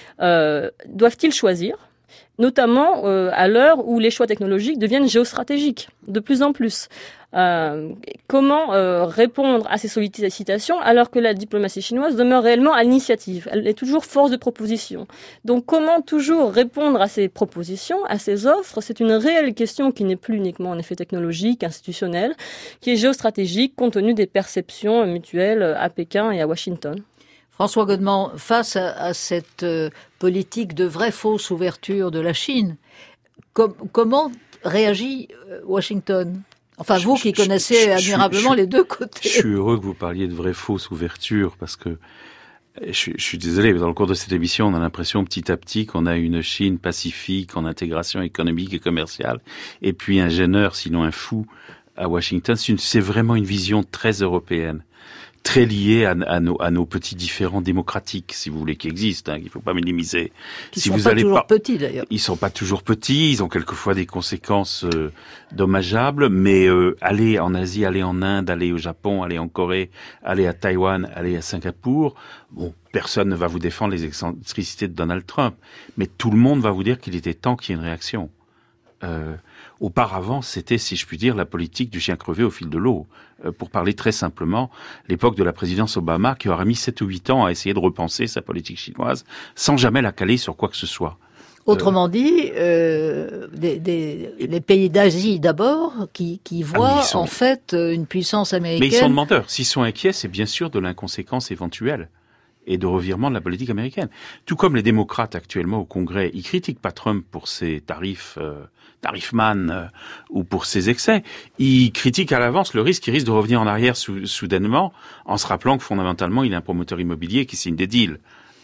Euh, doivent-ils choisir? Notamment euh, à l'heure où les choix technologiques deviennent géostratégiques, de plus en plus. Euh, comment euh, répondre à ces sollicitations alors que la diplomatie chinoise demeure réellement à l'initiative? Elle est toujours force de proposition. Donc comment toujours répondre à ces propositions, à ces offres? C'est une réelle question qui n'est plus uniquement en effet technologique, institutionnelle, qui est géostratégique compte tenu des perceptions mutuelles à Pékin et à Washington. François Godement, face à, à cette euh, politique de vraie fausse ouverture de la Chine, com- comment réagit euh, Washington? Enfin, vous qui je, connaissez je, admirablement je, les deux côtés. Je suis heureux que vous parliez de vraie fausse ouverture, parce que je, je suis désolé, mais dans le cours de cette émission, on a l'impression petit à petit qu'on a une Chine pacifique en intégration économique et commerciale, et puis un gêneur, sinon un fou, à Washington. C'est, une, c'est vraiment une vision très européenne, très lié à, à, nos, à nos petits différends démocratiques, si vous voulez, qui existent, hein, qu'il ne faut pas minimiser. Qui si sont vous pas allez toujours pas, petits, d'ailleurs. Ils ne sont pas toujours petits, ils ont quelquefois des conséquences euh, dommageables, mais euh, aller en Asie, aller en Inde, aller au Japon, aller en Corée, aller à Taïwan, aller à Singapour, bon, personne ne va vous défendre les excentricités de Donald Trump, mais tout le monde va vous dire qu'il était temps qu'il y ait une réaction. Euh, auparavant, c'était, si je puis dire, la politique du chien crevé au fil de l'eau. Euh, pour parler très simplement, l'époque de la présidence Obama, qui aura mis sept ou huit ans à essayer de repenser sa politique chinoise, sans jamais la caler sur quoi que ce soit. Autrement euh, dit, euh, des, des, les pays d'Asie d'abord, qui, qui voient ah, sont... en fait une puissance américaine... Mais ils sont demandeurs. S'ils sont inquiets, c'est bien sûr de l'inconséquence éventuelle et de revirement de la politique américaine. Tout comme les démocrates actuellement au Congrès, ils critiquent pas Trump pour ses tarifs, euh, tarifman euh, ou pour ses excès. Ils critiquent à l'avance le risque qu'il risque de revenir en arrière sou- soudainement, en se rappelant que fondamentalement il est un promoteur immobilier qui signe des deals.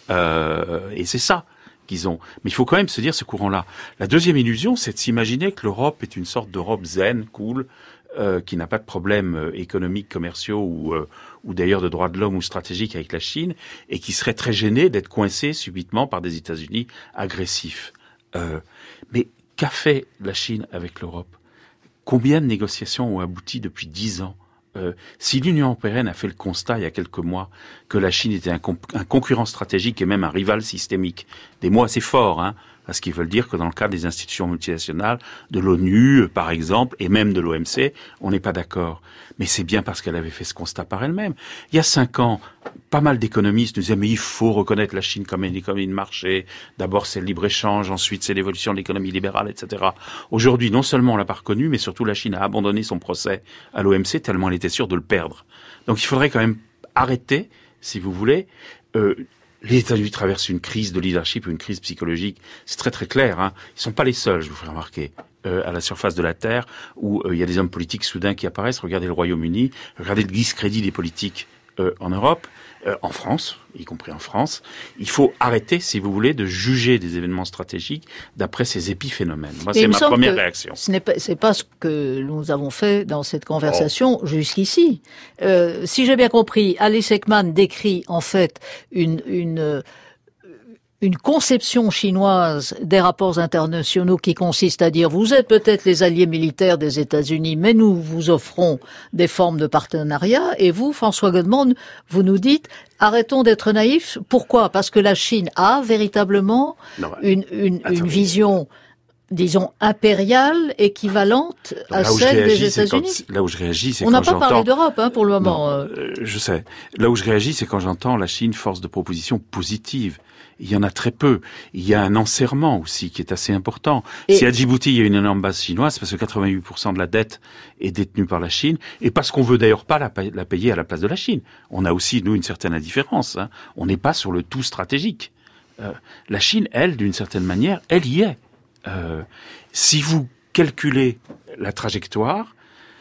Euh, et c'est ça qu'ils ont. Mais il faut quand même se dire ce courant-là. La deuxième illusion, c'est de s'imaginer que l'Europe est une sorte d'Europe zen, cool, euh, qui n'a pas de problèmes euh, économiques, commerciaux ou, euh, ou d'ailleurs de droits de l'homme ou stratégiques avec la Chine, et qui serait très gênée d'être coincée subitement par des États-Unis agressifs. Euh, mais qu'a fait la Chine avec l'Europe? Combien de négociations ont abouti depuis dix ans? Euh, si l'Union européenne a fait le constat il y a quelques mois que la Chine était un, comp- un concurrent stratégique et même un rival systémique, des mots assez forts, hein, parce qu'ils veulent dire que dans le cadre des institutions multinationales, de l'ONU par exemple, et même de l'O M C, on n'est pas d'accord. Mais c'est bien parce qu'elle avait fait ce constat par elle-même. Il y a cinq ans, pas mal d'économistes nous disaient mais il faut reconnaître la Chine comme une économie de marché. D'abord c'est le libre-échange, ensuite c'est l'évolution de l'économie libérale, et cetera. Aujourd'hui, non seulement on l'a pas reconnu, mais surtout la Chine a abandonné son procès à l'O M C tellement elle était sûre de le perdre. Donc il faudrait quand même arrêter, si vous voulez. Euh, Les États-Unis traversent une crise de leadership, une crise psychologique. C'est très très clair. Hein. Ils sont pas les seuls, je vous ferai remarquer, euh, à la surface de la Terre, où euh, il y a des hommes politiques soudains qui apparaissent. Regardez le Royaume-Uni, regardez le discrédit des politiques euh, en Europe, euh, en France, y compris en France. Il faut arrêter, si vous voulez, de juger des événements stratégiques d'après ces épiphénomènes. Moi, c'est ma première réaction. Ce n'est pas, c'est pas ce que nous avons fait dans cette conversation oh. jusqu'ici. Euh, si j'ai bien compris, Alice Ekman décrit en fait une, une, une conception chinoise des rapports internationaux qui consiste à dire vous êtes peut-être les alliés militaires des États-Unis, mais nous vous offrons des formes de partenariat. Et vous, François Godement, vous nous dites arrêtons d'être naïfs. Pourquoi? Parce que la Chine a véritablement non, une, une, une vision disons, impériale, équivalente à celle des États-Unis. Là où je réagis, c'est On quand n'a pas j'entends... parlé d'Europe, hein, pour le moment. Non, euh, je sais. Là où je réagis, c'est quand j'entends la Chine force de proposition positive. Il y en a très peu. Il y a un enserrement aussi qui est assez important. Et si à Djibouti, il y a une énorme base chinoise, parce que quatre-vingt-huit pour cent de la dette est détenue par la Chine, et parce qu'on veut d'ailleurs pas la, la payer à la place de la Chine. On a aussi, nous, une certaine indifférence. Hein. On n'est pas sur le tout stratégique. Euh, la Chine, elle, d'une certaine manière, elle y est. Euh, si vous calculez la trajectoire,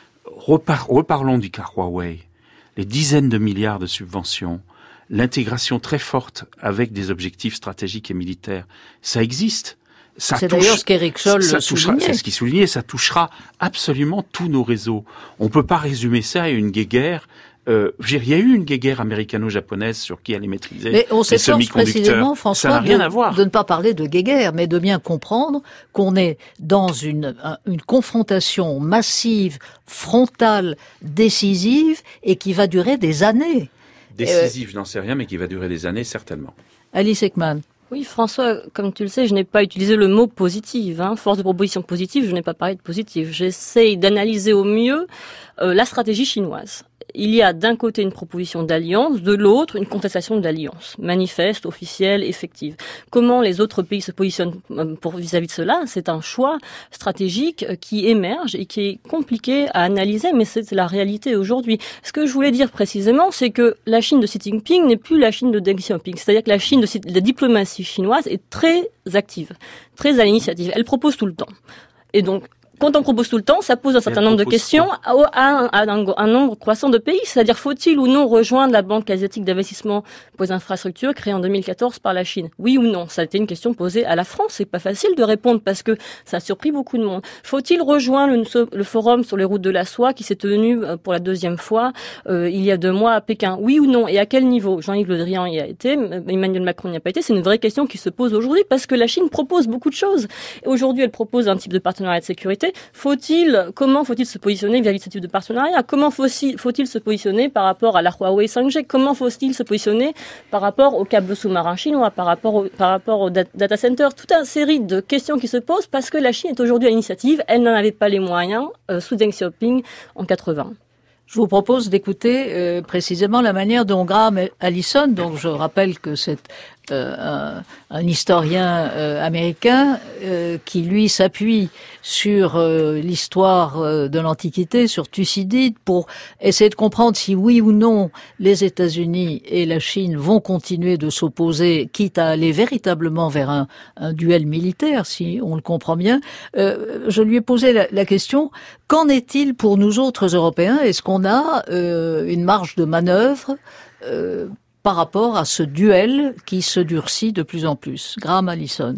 repar- reparlons du cas Huawei, les dizaines de milliards de subventions, l'intégration très forte avec des objectifs stratégiques et militaires, ça existe. Ça c'est touche, d'ailleurs ce qu'Éric Scholl soulignait. C'est ce qu'il soulignait, ça touchera absolument tous nos réseaux. On ne peut pas résumer ça à une guéguerre. Euh, il y a eu une guéguerre américano-japonaise sur qui allait maîtriser mais on les semi-conducteurs. Précisément, François, ça n'a rien de, à voir. de ne pas parler de guéguerre, mais de bien comprendre qu'on est dans une, une confrontation massive, frontale, décisive, et qui va durer des années. Décisive, euh, je n'en sais rien, mais qui va durer des années, certainement. Alice Ekman. Oui, François, comme tu le sais, je n'ai pas utilisé le mot positive. Hein. Force de proposition positive, je n'ai pas parlé de positive. J'essaye d'analyser au mieux euh, la stratégie chinoise. Il y a d'un côté une proposition d'alliance, de l'autre une contestation de l'alliance, manifeste, officielle, effective. Comment les autres pays se positionnent pour vis-à-vis de cela, c'est un choix stratégique qui émerge et qui est compliqué à analyser, mais c'est la réalité aujourd'hui. Ce que je voulais dire précisément, c'est que la Chine de Xi Jinping n'est plus la Chine de Deng Xiaoping. C'est-à-dire que la Chine de la diplomatie chinoise est très active, très à l'initiative. Elle propose tout le temps. Et donc, quand on propose tout le temps, ça pose un certain nombre de questions à, à, à un, un nombre croissant de pays. C'est-à-dire, faut-il ou non rejoindre la Banque asiatique d'investissement pour les infrastructures créée en deux mille quatorze par la Chine? Oui ou non? Ça a été une question posée à la France. C'est pas facile de répondre parce que ça a surpris beaucoup de monde. Faut-il rejoindre le, le forum sur les routes de la soie qui s'est tenu pour la deuxième fois euh, il y a deux mois à Pékin? Oui ou non? Et à quel niveau? Jean-Yves Le Drian y a été, Emmanuel Macron n'y a pas été. C'est une vraie question qui se pose aujourd'hui parce que la Chine propose beaucoup de choses. Et aujourd'hui, elle propose un type de partenariat de sécurité. Faut-il, comment faut-il se positionner vis-à-vis de ce type de partenariat? Comment faut-il, faut-il se positionner par rapport à la Huawei cinq G? Comment faut-il se positionner par rapport aux câbles sous-marins chinois, par rapport au, par rapport aux data centers? Toute une série de questions qui se posent parce que la Chine est aujourd'hui à l'initiative. Elle n'en avait pas les moyens euh, sous Deng Xiaoping en quatre-vingts. Je vous propose d'écouter euh, précisément la manière dont Graham Allison, donc je rappelle que c'est euh, un, un historien euh, américain euh, qui lui s'appuie sur euh, l'histoire euh, de l'Antiquité, sur Thucydide, pour essayer de comprendre si oui ou non les États-Unis et la Chine vont continuer de s'opposer, quitte à aller véritablement vers un, un duel militaire, si on le comprend bien. Euh, je lui ai posé la, la question, qu'en est-il pour nous autres Européens? Est-ce qu'on a euh, une marge de manœuvre euh, par rapport à ce duel qui se durcit de plus en plus? Graham Allison.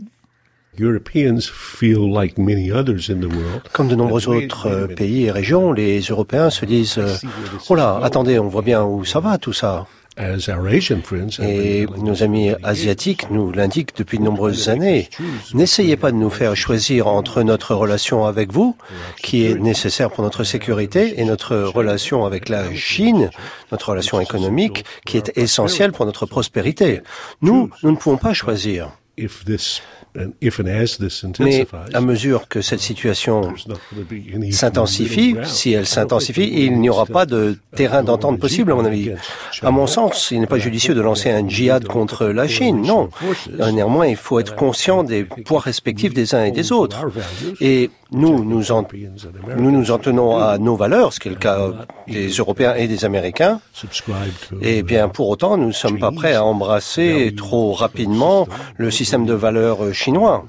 Comme de nombreux autres pays et régions, les Européens se disent « Oh là, attendez, on voit bien où ça va tout ça ». Et nos amis asiatiques nous l'indiquent depuis de nombreuses années. N'essayez pas de nous faire choisir entre notre relation avec vous, qui est nécessaire pour notre sécurité, et notre relation avec la Chine, notre relation économique, qui est essentielle pour notre prospérité. Nous, nous ne pouvons pas choisir. Mais à mesure que cette situation s'intensifie, si elle s'intensifie, il n'y aura pas de terrain d'entente possible, à mon avis. À mon sens, il n'est pas judicieux de lancer un djihad contre la Chine, non. Néanmoins, il faut être conscient des poids respectifs des uns et des autres. Et nous, nous en, nous nous en tenons à nos valeurs, ce qui est le cas des Européens et des Américains. Et bien, pour autant, nous ne sommes pas prêts à embrasser trop rapidement le système de valeurs chinois.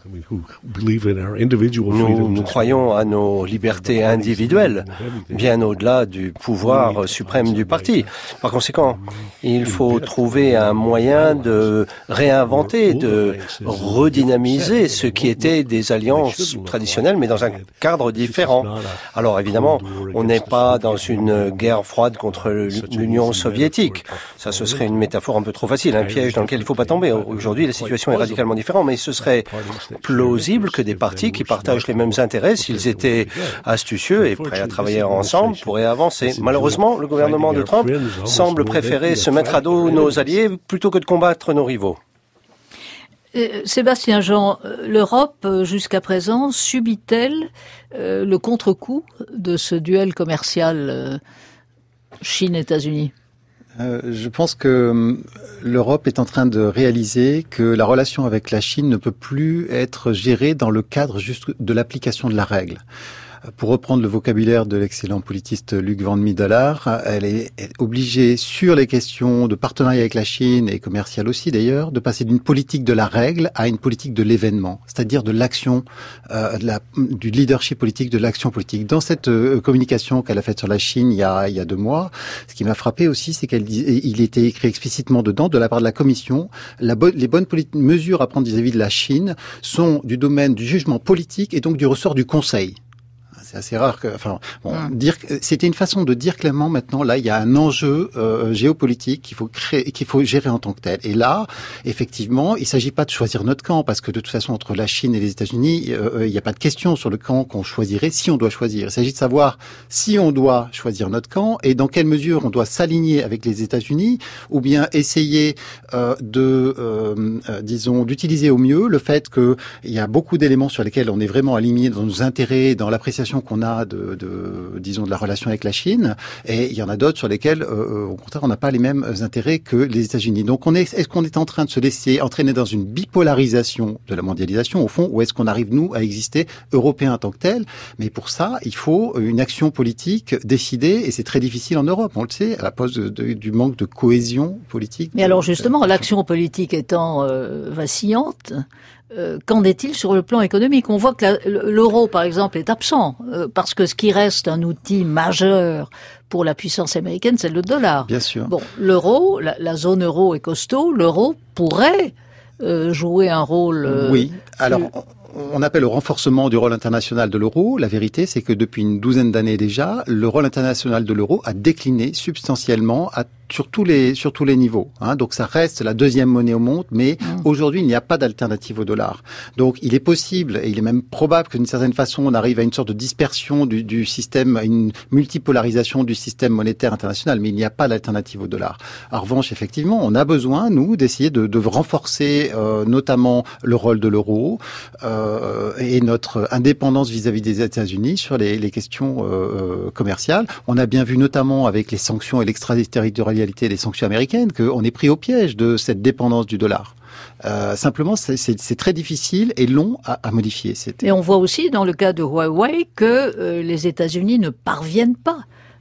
Nous, nous croyons à nos libertés individuelles, bien au-delà du pouvoir suprême du parti. Par conséquent, il faut trouver un moyen de réinventer, de redynamiser ce qui était des alliances traditionnelles, mais dans un cadre différent. Alors évidemment, on n'est pas dans une guerre froide contre l'Union soviétique. Ça, ce serait une métaphore un peu trop facile, un piège dans lequel il ne faut pas tomber. Aujourd'hui, la situation est radicalement différente, mais ce serait plausible que des partis qui partagent les mêmes intérêts, s'ils étaient astucieux et prêts à travailler ensemble, pourraient avancer. Malheureusement, le gouvernement de Trump semble préférer se mettre à dos nos alliés plutôt que de combattre nos rivaux. Sébastien Jean, l'Europe, jusqu'à présent, subit-elle euh, le contre-coup de ce duel commercial euh, Chine-États-Unis ? Euh, je pense que l'Europe est en train de réaliser que la relation avec la Chine ne peut plus être gérée dans le cadre juste de l'application de la règle. Pour reprendre le vocabulaire de l'excellent politiste Luc Van Middelaar, elle est obligée, sur les questions de partenariat avec la Chine et commerciale aussi d'ailleurs, de passer d'une politique de la règle à une politique de l'événement, c'est-à-dire de l'action, euh, de la, du leadership politique, de l'action politique. Dans cette euh, communication qu'elle a faite sur la Chine il y a, il y a deux mois, ce qui m'a frappé aussi, c'est qu'elle dit, il était écrit explicitement dedans, de la part de la Commission, la bo- les bonnes politi- mesures à prendre vis-à-vis de la Chine sont du domaine du jugement politique et donc du ressort du Conseil. C'est assez rare que, enfin, bon, mmh. dire, c'était une façon de dire clairement maintenant, là, il y a un enjeu euh, géopolitique qu'il faut créer, qu'il faut gérer en tant que tel. Et là, effectivement, il s'agit pas de choisir notre camp, parce que de toute façon, entre la Chine et les États-Unis, euh, il n'y a pas de question sur le camp qu'on choisirait si on doit choisir. Il s'agit de savoir si on doit choisir notre camp et dans quelle mesure on doit s'aligner avec les États-Unis, ou bien essayer euh, de, euh, euh, disons, d'utiliser au mieux le fait qu'il y a beaucoup d'éléments sur lesquels on est vraiment aligné dans nos intérêts, dans l'appréciation qu'on a de, de, disons, de la relation avec la Chine, et il y en a d'autres sur lesquels, euh, au contraire, on n'a pas les mêmes intérêts que les États-Unis. Donc, on est, est-ce qu'on est en train de se laisser entraîner dans une bipolarisation de la mondialisation, au fond, ou est-ce qu'on arrive, nous, à exister européens en tant que tels? Mais pour ça, il faut une action politique décidée, et c'est très difficile en Europe, on le sait, à cause de, de, du manque de cohésion politique. Mais alors, justement, de... l'action politique étant euh, vacillante, Euh, qu'en est-il sur le plan économique? On voit que la, l'euro, par exemple, est absent, euh, parce que ce qui reste un outil majeur pour la puissance américaine, c'est le dollar. Bien sûr. Bon, l'euro, la, la zone euro est costaud, l'euro pourrait euh, jouer un rôle... Euh, oui, alors... On appelle au renforcement du rôle international de l'euro. La vérité, c'est que depuis une douzaine d'années déjà, le rôle international de l'euro a décliné substantiellement à, sur tous les sur tous les niveaux. Hein. Donc ça reste la deuxième monnaie au monde, mais mmh. aujourd'hui il n'y a pas d'alternative au dollar. Donc il est possible et il est même probable que d'une certaine façon on arrive à une sorte de dispersion du, du système, à une multipolarisation du système monétaire international, mais il n'y a pas d'alternative au dollar. En revanche, effectivement, on a besoin nous d'essayer de, de renforcer euh, notamment le rôle de l'euro. Euh, et notre indépendance vis-à-vis des États-Unis sur les, les questions euh, commerciales. On a bien vu notamment avec les sanctions et l'extraterritorialité des sanctions américaines qu'on est pris au piège de cette dépendance du dollar. Euh, simplement, c'est, c'est, c'est très difficile et long à, à modifier. C'était... Et on voit aussi dans le cas de Huawei que euh, les États-Unis ne parviennent pas.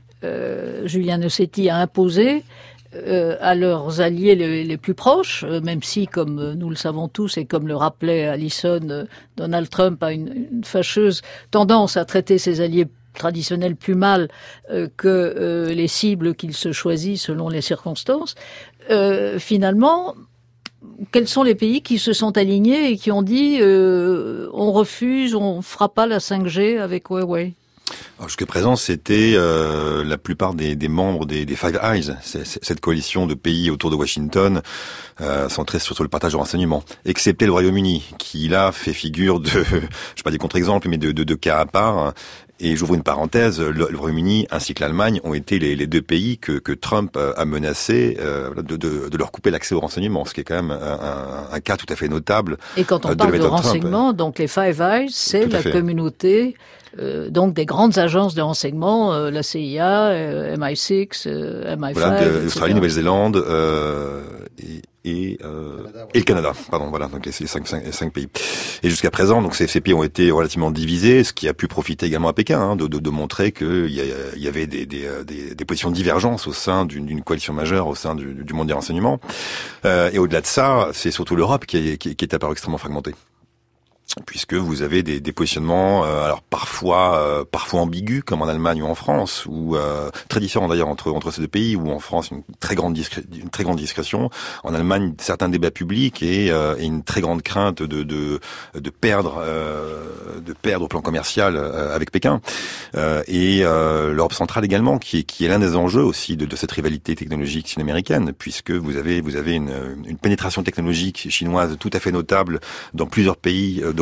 Euh, Julien Nossetti a imposé Euh, à leurs alliés les, les plus proches, euh, même si, comme euh, nous le savons tous, et comme le rappelait Alison, euh, Donald Trump a une, une fâcheuse tendance à traiter ses alliés traditionnels plus mal euh, que euh, les cibles qu'il se choisit selon les circonstances. Euh, finalement, quels sont les pays qui se sont alignés et qui ont dit euh, on refuse, on fera pas la cinq G avec Huawei? Alors, jusqu'à présent, c'était euh, la plupart des, des membres des, des Five Eyes, c'est, c'est, cette coalition de pays autour de Washington, euh, centrée sur, sur le partage de renseignements, excepté le Royaume-Uni, qui là fait figure de, je sais pas des contre-exemples, mais de, de, de cas à part. Et j'ouvre une parenthèse, le, le Royaume-Uni ainsi que l'Allemagne ont été les, les deux pays que, que Trump a menacé euh, de, de, de leur couper l'accès aux renseignements, ce qui est quand même un, un, un cas tout à fait notable. Et quand on de parle de renseignements, Trump. Donc les Five Eyes, c'est la communauté... Euh, donc des grandes agences de renseignement, euh, la C I A, euh, M I six, euh, M I cinq, voilà, de, Australie, Nouvelle-Zélande euh, et, et, euh, Canada, ouais. et le Canada. Pardon, voilà, donc les cinq, cinq, cinq pays. Et jusqu'à présent, donc ces, ces pays ont été relativement divisés, ce qui a pu profiter également à Pékin, hein, de, de, de montrer qu'il y, y avait des, des, des, des positions de divergence au sein d'une, d'une coalition majeure, au sein du, du monde des renseignements. Euh, et au-delà de ça, c'est surtout l'Europe qui est, qui, qui est apparue extrêmement fragmentée. Puisque vous avez des, des positionnements, euh, alors parfois, euh, parfois ambigus, comme en Allemagne ou en France, ou euh, très différents d'ailleurs entre entre ces deux pays. Où en France une très grande discré- une très grande discrétion, en Allemagne certains débats publics et, euh, et une très grande crainte de de de perdre euh, de perdre au plan commercial euh, avec Pékin. Euh, et euh, l'Europe centrale également, qui est qui est l'un des enjeux aussi de, de cette rivalité technologique sino-américaine, puisque vous avez vous avez une une pénétration technologique chinoise tout à fait notable dans plusieurs pays de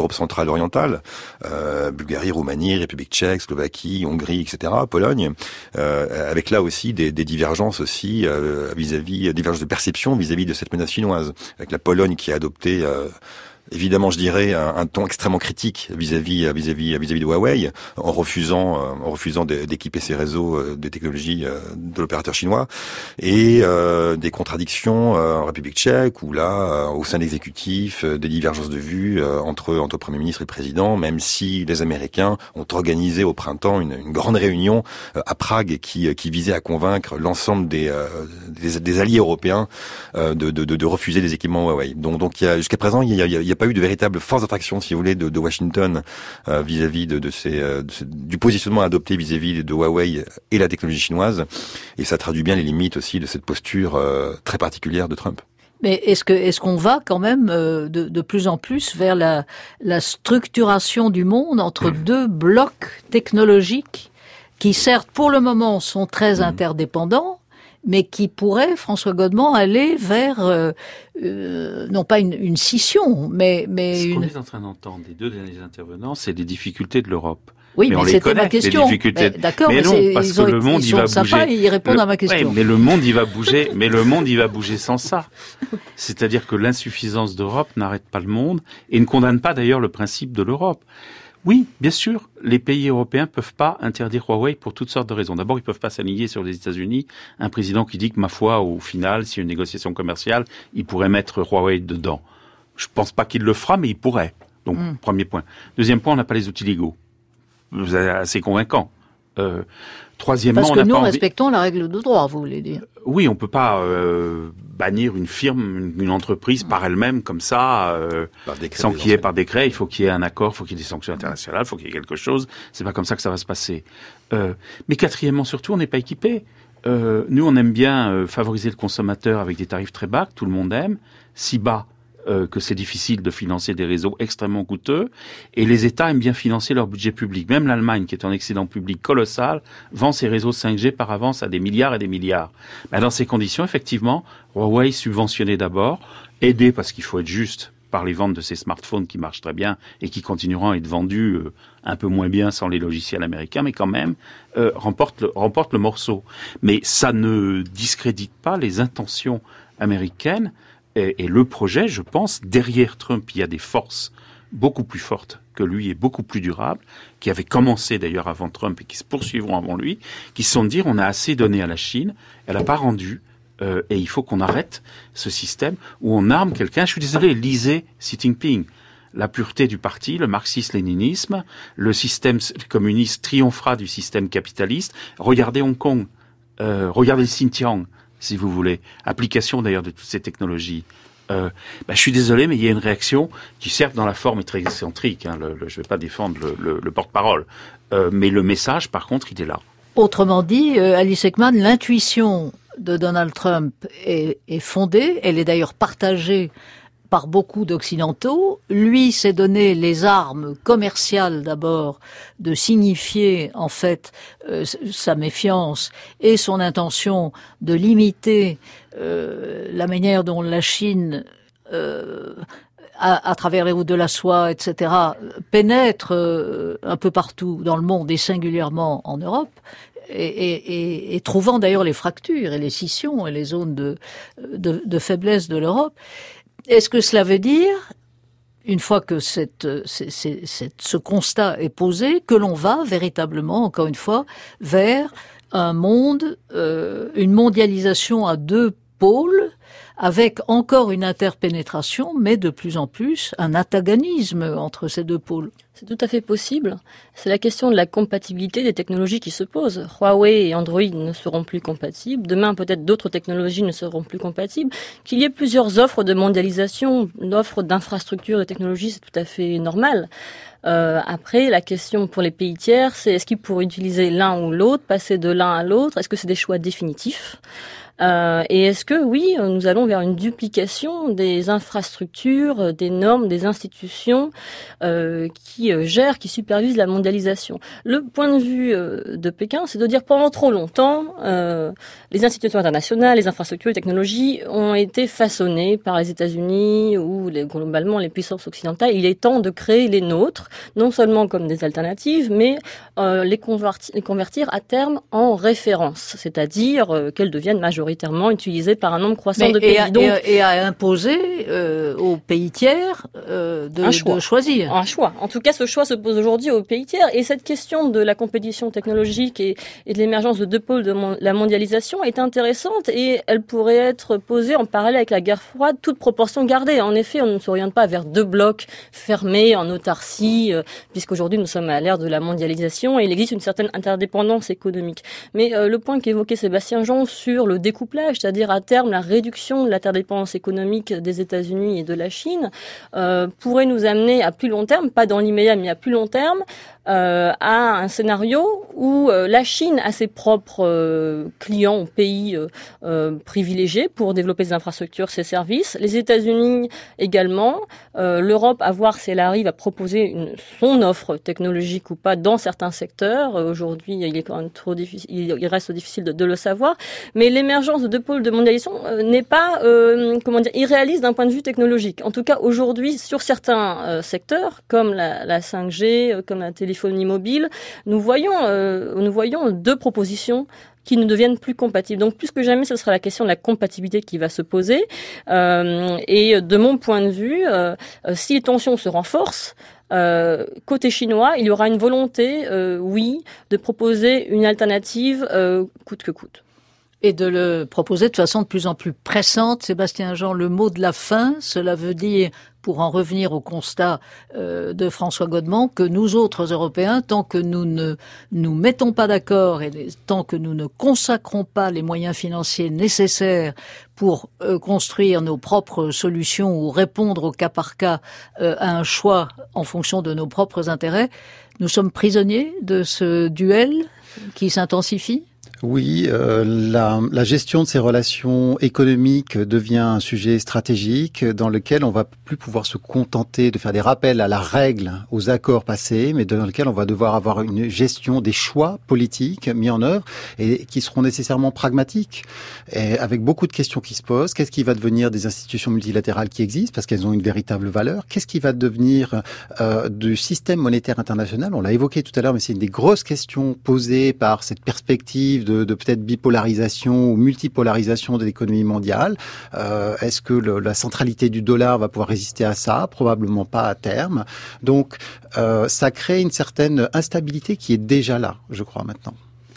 l'Europe centrale orientale, euh, Bulgarie, Roumanie, République tchèque, Slovaquie, Hongrie, et cetera, Pologne, euh, avec là aussi des, des divergences aussi euh, vis-à-vis, divergences de perception vis-à-vis de cette menace chinoise, avec la Pologne qui a adopté euh, évidemment, je dirais, un, un ton extrêmement critique vis-à-vis, vis-à-vis, vis-à-vis de Huawei, en refusant, en refusant d'équiper ses réseaux de technologie de l'opérateur chinois, et euh, des contradictions en République tchèque, où là, au sein de l'exécutif, des divergences de vues entre entre Premier ministre et Président, même si les Américains ont organisé au printemps une, une grande réunion à Prague qui, qui visait à convaincre l'ensemble des, des, des alliés européens de, de, de, de refuser des équipements Huawei. Donc, donc il y a, jusqu'à présent, il y a, il y a Il n'y a pas eu de véritable force d'attraction, si vous voulez, de, de Washington euh, vis-à-vis de, de, ces, de ces, du positionnement adopté vis-à-vis de Huawei et la technologie chinoise. Et ça traduit bien les limites aussi de cette posture euh, très particulière de Trump. Mais est-ce que est-ce qu'on va quand même euh, de, de plus en plus vers la, la structuration du monde entre mmh. deux blocs technologiques qui, certes, pour le moment, sont très mmh. interdépendants, mais qui pourrait, François Godement, aller vers, euh, euh, non pas une, une scission, mais... mais Ce une... qu'on est en train d'entendre des deux derniers intervenants, c'est les difficultés de l'Europe. Oui, mais, mais on les c'était connaît, ma question. Les difficultés. Mais, d'accord, mais, mais non, parce que ont, le monde, ils il va sont sympas bouger. Et ils répondent le, à ma question. Ouais, mais le monde, il va bouger, mais le monde, il va bouger sans ça. C'est-à-dire que l'insuffisance d'Europe n'arrête pas le monde et ne condamne pas d'ailleurs le principe de l'Europe. Oui, bien sûr, les pays européens peuvent pas interdire Huawei pour toutes sortes de raisons. D'abord, ils peuvent pas s'aligner sur les États-Unis. Un président qui dit que, ma foi, au final, s'il y a une négociation commerciale, il pourrait mettre Huawei dedans. Je pense pas qu'il le fera, mais il pourrait. Donc, mm. premier point. Deuxième point, on n'a pas les outils légaux. Vous êtes assez convaincant. Euh, troisièmement, Parce que on nous pas respectons envie... la règle de droit, vous voulez dire. Oui, on peut pas euh, bannir une firme, une, une entreprise par elle-même comme ça, euh, sans qu'il y ait par décret. Il faut qu'il y ait un accord, il faut qu'il y ait des sanctions internationales, il faut qu'il y ait quelque chose. C'est pas comme ça que ça va se passer. Euh, mais quatrièmement, surtout, on n'est pas équipé. Euh, nous, on aime bien euh, favoriser le consommateur avec des tarifs très bas, que tout le monde aime, si bas euh, que c'est difficile de financer des réseaux extrêmement coûteux. Et les États aiment bien financer leur budget public. Même l'Allemagne, qui est en excédent public colossal, vend ses réseaux cinq G par avance à des milliards et des milliards. Ben, dans ces conditions, effectivement, Huawei subventionné d'abord, aidé, parce qu'il faut être juste, par les ventes de ces smartphones qui marchent très bien et qui continueront à être vendus euh, un peu moins bien sans les logiciels américains, mais quand même euh, remporte, le, remporte le morceau. Mais ça ne discrédite pas les intentions américaines et, et le projet, je pense, derrière Trump, il y a des forces beaucoup plus fortes que lui et beaucoup plus durables, qui avaient commencé d'ailleurs avant Trump et qui se poursuivront avant lui, qui sont de dire on a assez donné à la Chine, elle n'a pas rendu, euh, et il faut qu'on arrête ce système où on arme quelqu'un. Je suis désolé, lisez Xi Jinping. La pureté du parti, le marxisme-léninisme, le système communiste triomphera du système capitaliste. Regardez Hong Kong, euh, regardez le Xinjiang, si vous voulez. Application d'ailleurs de toutes ces technologies. Euh, bah, je suis désolé, mais il y a une réaction qui, certes, dans la forme est très excentrique. Hein, le, le, je ne vais pas défendre le, le, le porte-parole, euh, mais le message, par contre, il est là. Autrement dit, euh, Alice Ekman, l'intuition de Donald Trump est, est fondée. Elle est d'ailleurs partagée par beaucoup d'Occidentaux. Lui s'est donné les armes commerciales d'abord de signifier en fait euh, sa méfiance et son intention de limiter euh, la manière dont la Chine, euh, à, à travers les routes de la soie, et cetera, pénètre euh, un peu partout dans le monde et singulièrement en Europe. Et, et, et, et trouvant d'ailleurs les fractures et les scissions et les zones de, de, de faiblesse de l'Europe. Est-ce que cela veut dire, une fois que cette, cette, cette, ce constat est posé, que l'on va véritablement, encore une fois, vers un monde, euh, une mondialisation à deux pôles, avec encore une interpénétration, mais de plus en plus un antagonisme entre ces deux pôles? C'est tout à fait possible. C'est la question de la compatibilité des technologies qui se pose. Huawei et Android ne seront plus compatibles. Demain, peut-être d'autres technologies ne seront plus compatibles. Qu'il y ait plusieurs offres de mondialisation, l'offre d'infrastructures de technologies, c'est tout à fait normal. Euh, après, la question pour les pays tiers, c'est est-ce qu'ils pourraient utiliser l'un ou l'autre, passer de l'un à l'autre? Est-ce que c'est des choix définitifs? Euh, et est-ce que, oui, nous allons vers une duplication des infrastructures, des normes, des institutions euh, qui euh, gèrent, qui supervisent la mondialisation? Le point de vue euh, de Pékin, c'est de dire pendant trop longtemps, euh, les institutions internationales, les infrastructures, les technologies ont été façonnées par les États-Unis ou les, globalement les puissances occidentales. Il est temps de créer les nôtres, non seulement comme des alternatives, mais euh, les, convertir, les convertir à terme en références, c'est-à-dire euh, qu'elles deviennent majoritairement utilisées par un nombre croissant mais de pays. Et à, Donc, et à imposer euh, aux pays tiers euh, de, de choisir. Un choix. En tout cas, ce choix se pose aujourd'hui aux pays tiers. Et cette question de la compétition technologique et, et de l'émergence de deux pôles de mon, la mondialisation est intéressante et elle pourrait être posée en parallèle avec la guerre froide, toute proportion gardée. En effet, on ne s'oriente pas vers deux blocs fermés en autarcie, euh, puisqu'aujourd'hui nous sommes à l'ère de la mondialisation et il existe une certaine interdépendance économique. Mais euh, le point qu'évoquait Sébastien Jean sur le découplage, c'est-à-dire à terme la réduction de l'interdépendance économique des États-Unis et de la Chine, euh, pourrait nous amener à plus long terme, pas dans l'immédiat, mais à plus long terme, Euh, à un scénario où euh, la Chine a ses propres euh, clients ou pays euh, euh, privilégiés pour développer ses infrastructures, ses services, les États-Unis également, euh, l'Europe à voir si elle arrive à proposer une, son offre technologique ou pas dans certains secteurs. Euh, aujourd'hui, il est quand même trop difficile, il reste difficile de, de le savoir, mais l'émergence de deux pôles de mondialisation euh, n'est pas euh, comment dire irréaliste d'un point de vue technologique. En tout cas, aujourd'hui, sur certains euh, secteurs comme la, la cinq G, euh, comme la télé téléphonie mobile, nous voyons, euh, nous voyons deux propositions qui ne deviennent plus compatibles. Donc, plus que jamais, ce sera la question de la compatibilité qui va se poser. Euh, et de mon point de vue, euh, si les tensions se renforcent, euh, côté chinois, il y aura une volonté, euh, oui, de proposer une alternative euh, coûte que coûte. Et de le proposer de façon de plus en plus pressante. Sébastien Jean, le mot de la fin, cela veut dire, pour en revenir au constat euh, de François Godement, que nous autres Européens, tant que nous ne nous mettons pas d'accord et tant que nous ne consacrons pas les moyens financiers nécessaires pour euh, construire nos propres solutions ou répondre au cas par cas euh, à un choix en fonction de nos propres intérêts, nous sommes prisonniers de ce duel qui s'intensifie? Oui, euh, la, la gestion de ces relations économiques devient un sujet stratégique dans lequel on va plus pouvoir se contenter de faire des rappels à la règle, aux accords passés, mais dans lequel on va devoir avoir une gestion des choix politiques mis en œuvre et qui seront nécessairement pragmatiques, et avec beaucoup de questions qui se posent. Qu'est-ce qui va devenir des institutions multilatérales qui existent parce qu'elles ont une véritable valeur? Qu'est-ce qui va devenir euh, du système monétaire international? On l'a évoqué tout à l'heure, mais c'est une des grosses questions posées par cette perspective de De, de peut-être bipolarisation ou multipolarisation de l'économie mondiale. Euh, est-ce que le, la centralité du dollar va pouvoir résister à ça? Probablement pas à terme. Donc, euh, ça crée une certaine instabilité qui est déjà là, je crois, maintenant.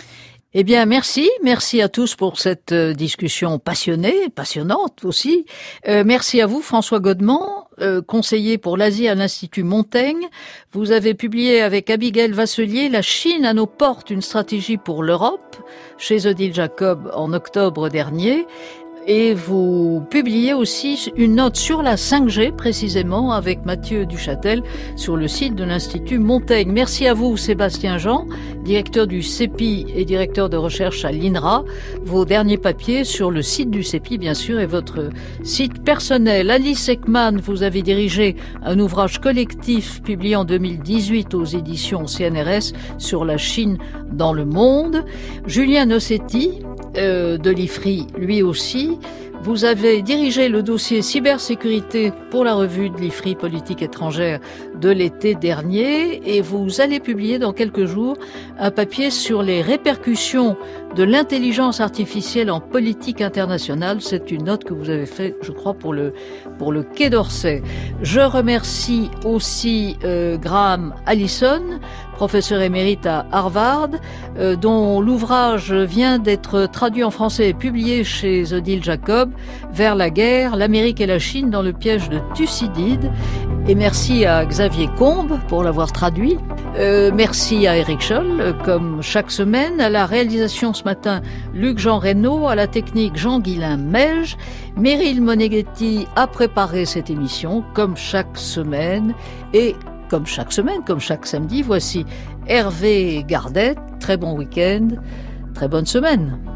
Eh bien, merci. Merci à tous pour cette discussion passionnée, passionnante aussi. Euh, merci à vous, François Godement, euh, conseiller pour l'Asie à l'Institut Montaigne. Vous avez publié avec Abigail Vasselier « La Chine à nos portes, une stratégie pour l'Europe » chez Odile Jacob en octobre dernier. Et vous publiez aussi une note sur la cinq G, précisément, avec Mathieu Duchâtel, sur le site de l'Institut Montaigne. Merci à vous, Sébastien Jean, directeur du C E P I et directeur de recherche à l'I N R A. Vos derniers papiers sur le site du C E P I, bien sûr, et votre site personnel. Alice Ekman, vous avez dirigé un ouvrage collectif publié en deux mille dix-huit aux éditions C N R S sur la Chine dans le monde. Julien Nossetti, euh, de l'I F R I, lui aussi. Vous avez dirigé le dossier cybersécurité pour la revue de l'I F R I Politique étrangère de l'été dernier et vous allez publier dans quelques jours un papier sur les répercussions de l'intelligence artificielle en politique internationale. C'est une note que vous avez faite, je crois, pour le pour le Quai d'Orsay. Je remercie aussi euh, Graham Allison, professeur émérite à Harvard, euh, dont l'ouvrage vient d'être traduit en français et publié chez Odile Jacob, Vers la guerre, l'Amérique et la Chine dans le piège de Thucydide. Et merci à Xavier Combes pour l'avoir traduit. Euh, merci à Eric Scholl, euh, comme chaque semaine. À la réalisation ce matin, Luc-Jean Reynaud. À la technique, Jean-Guilain Meige. Meryl Moneghetti a préparé cette émission, comme chaque semaine. Et comme chaque semaine, comme chaque samedi, voici Hervé Gardette. Très bon week-end, très bonne semaine.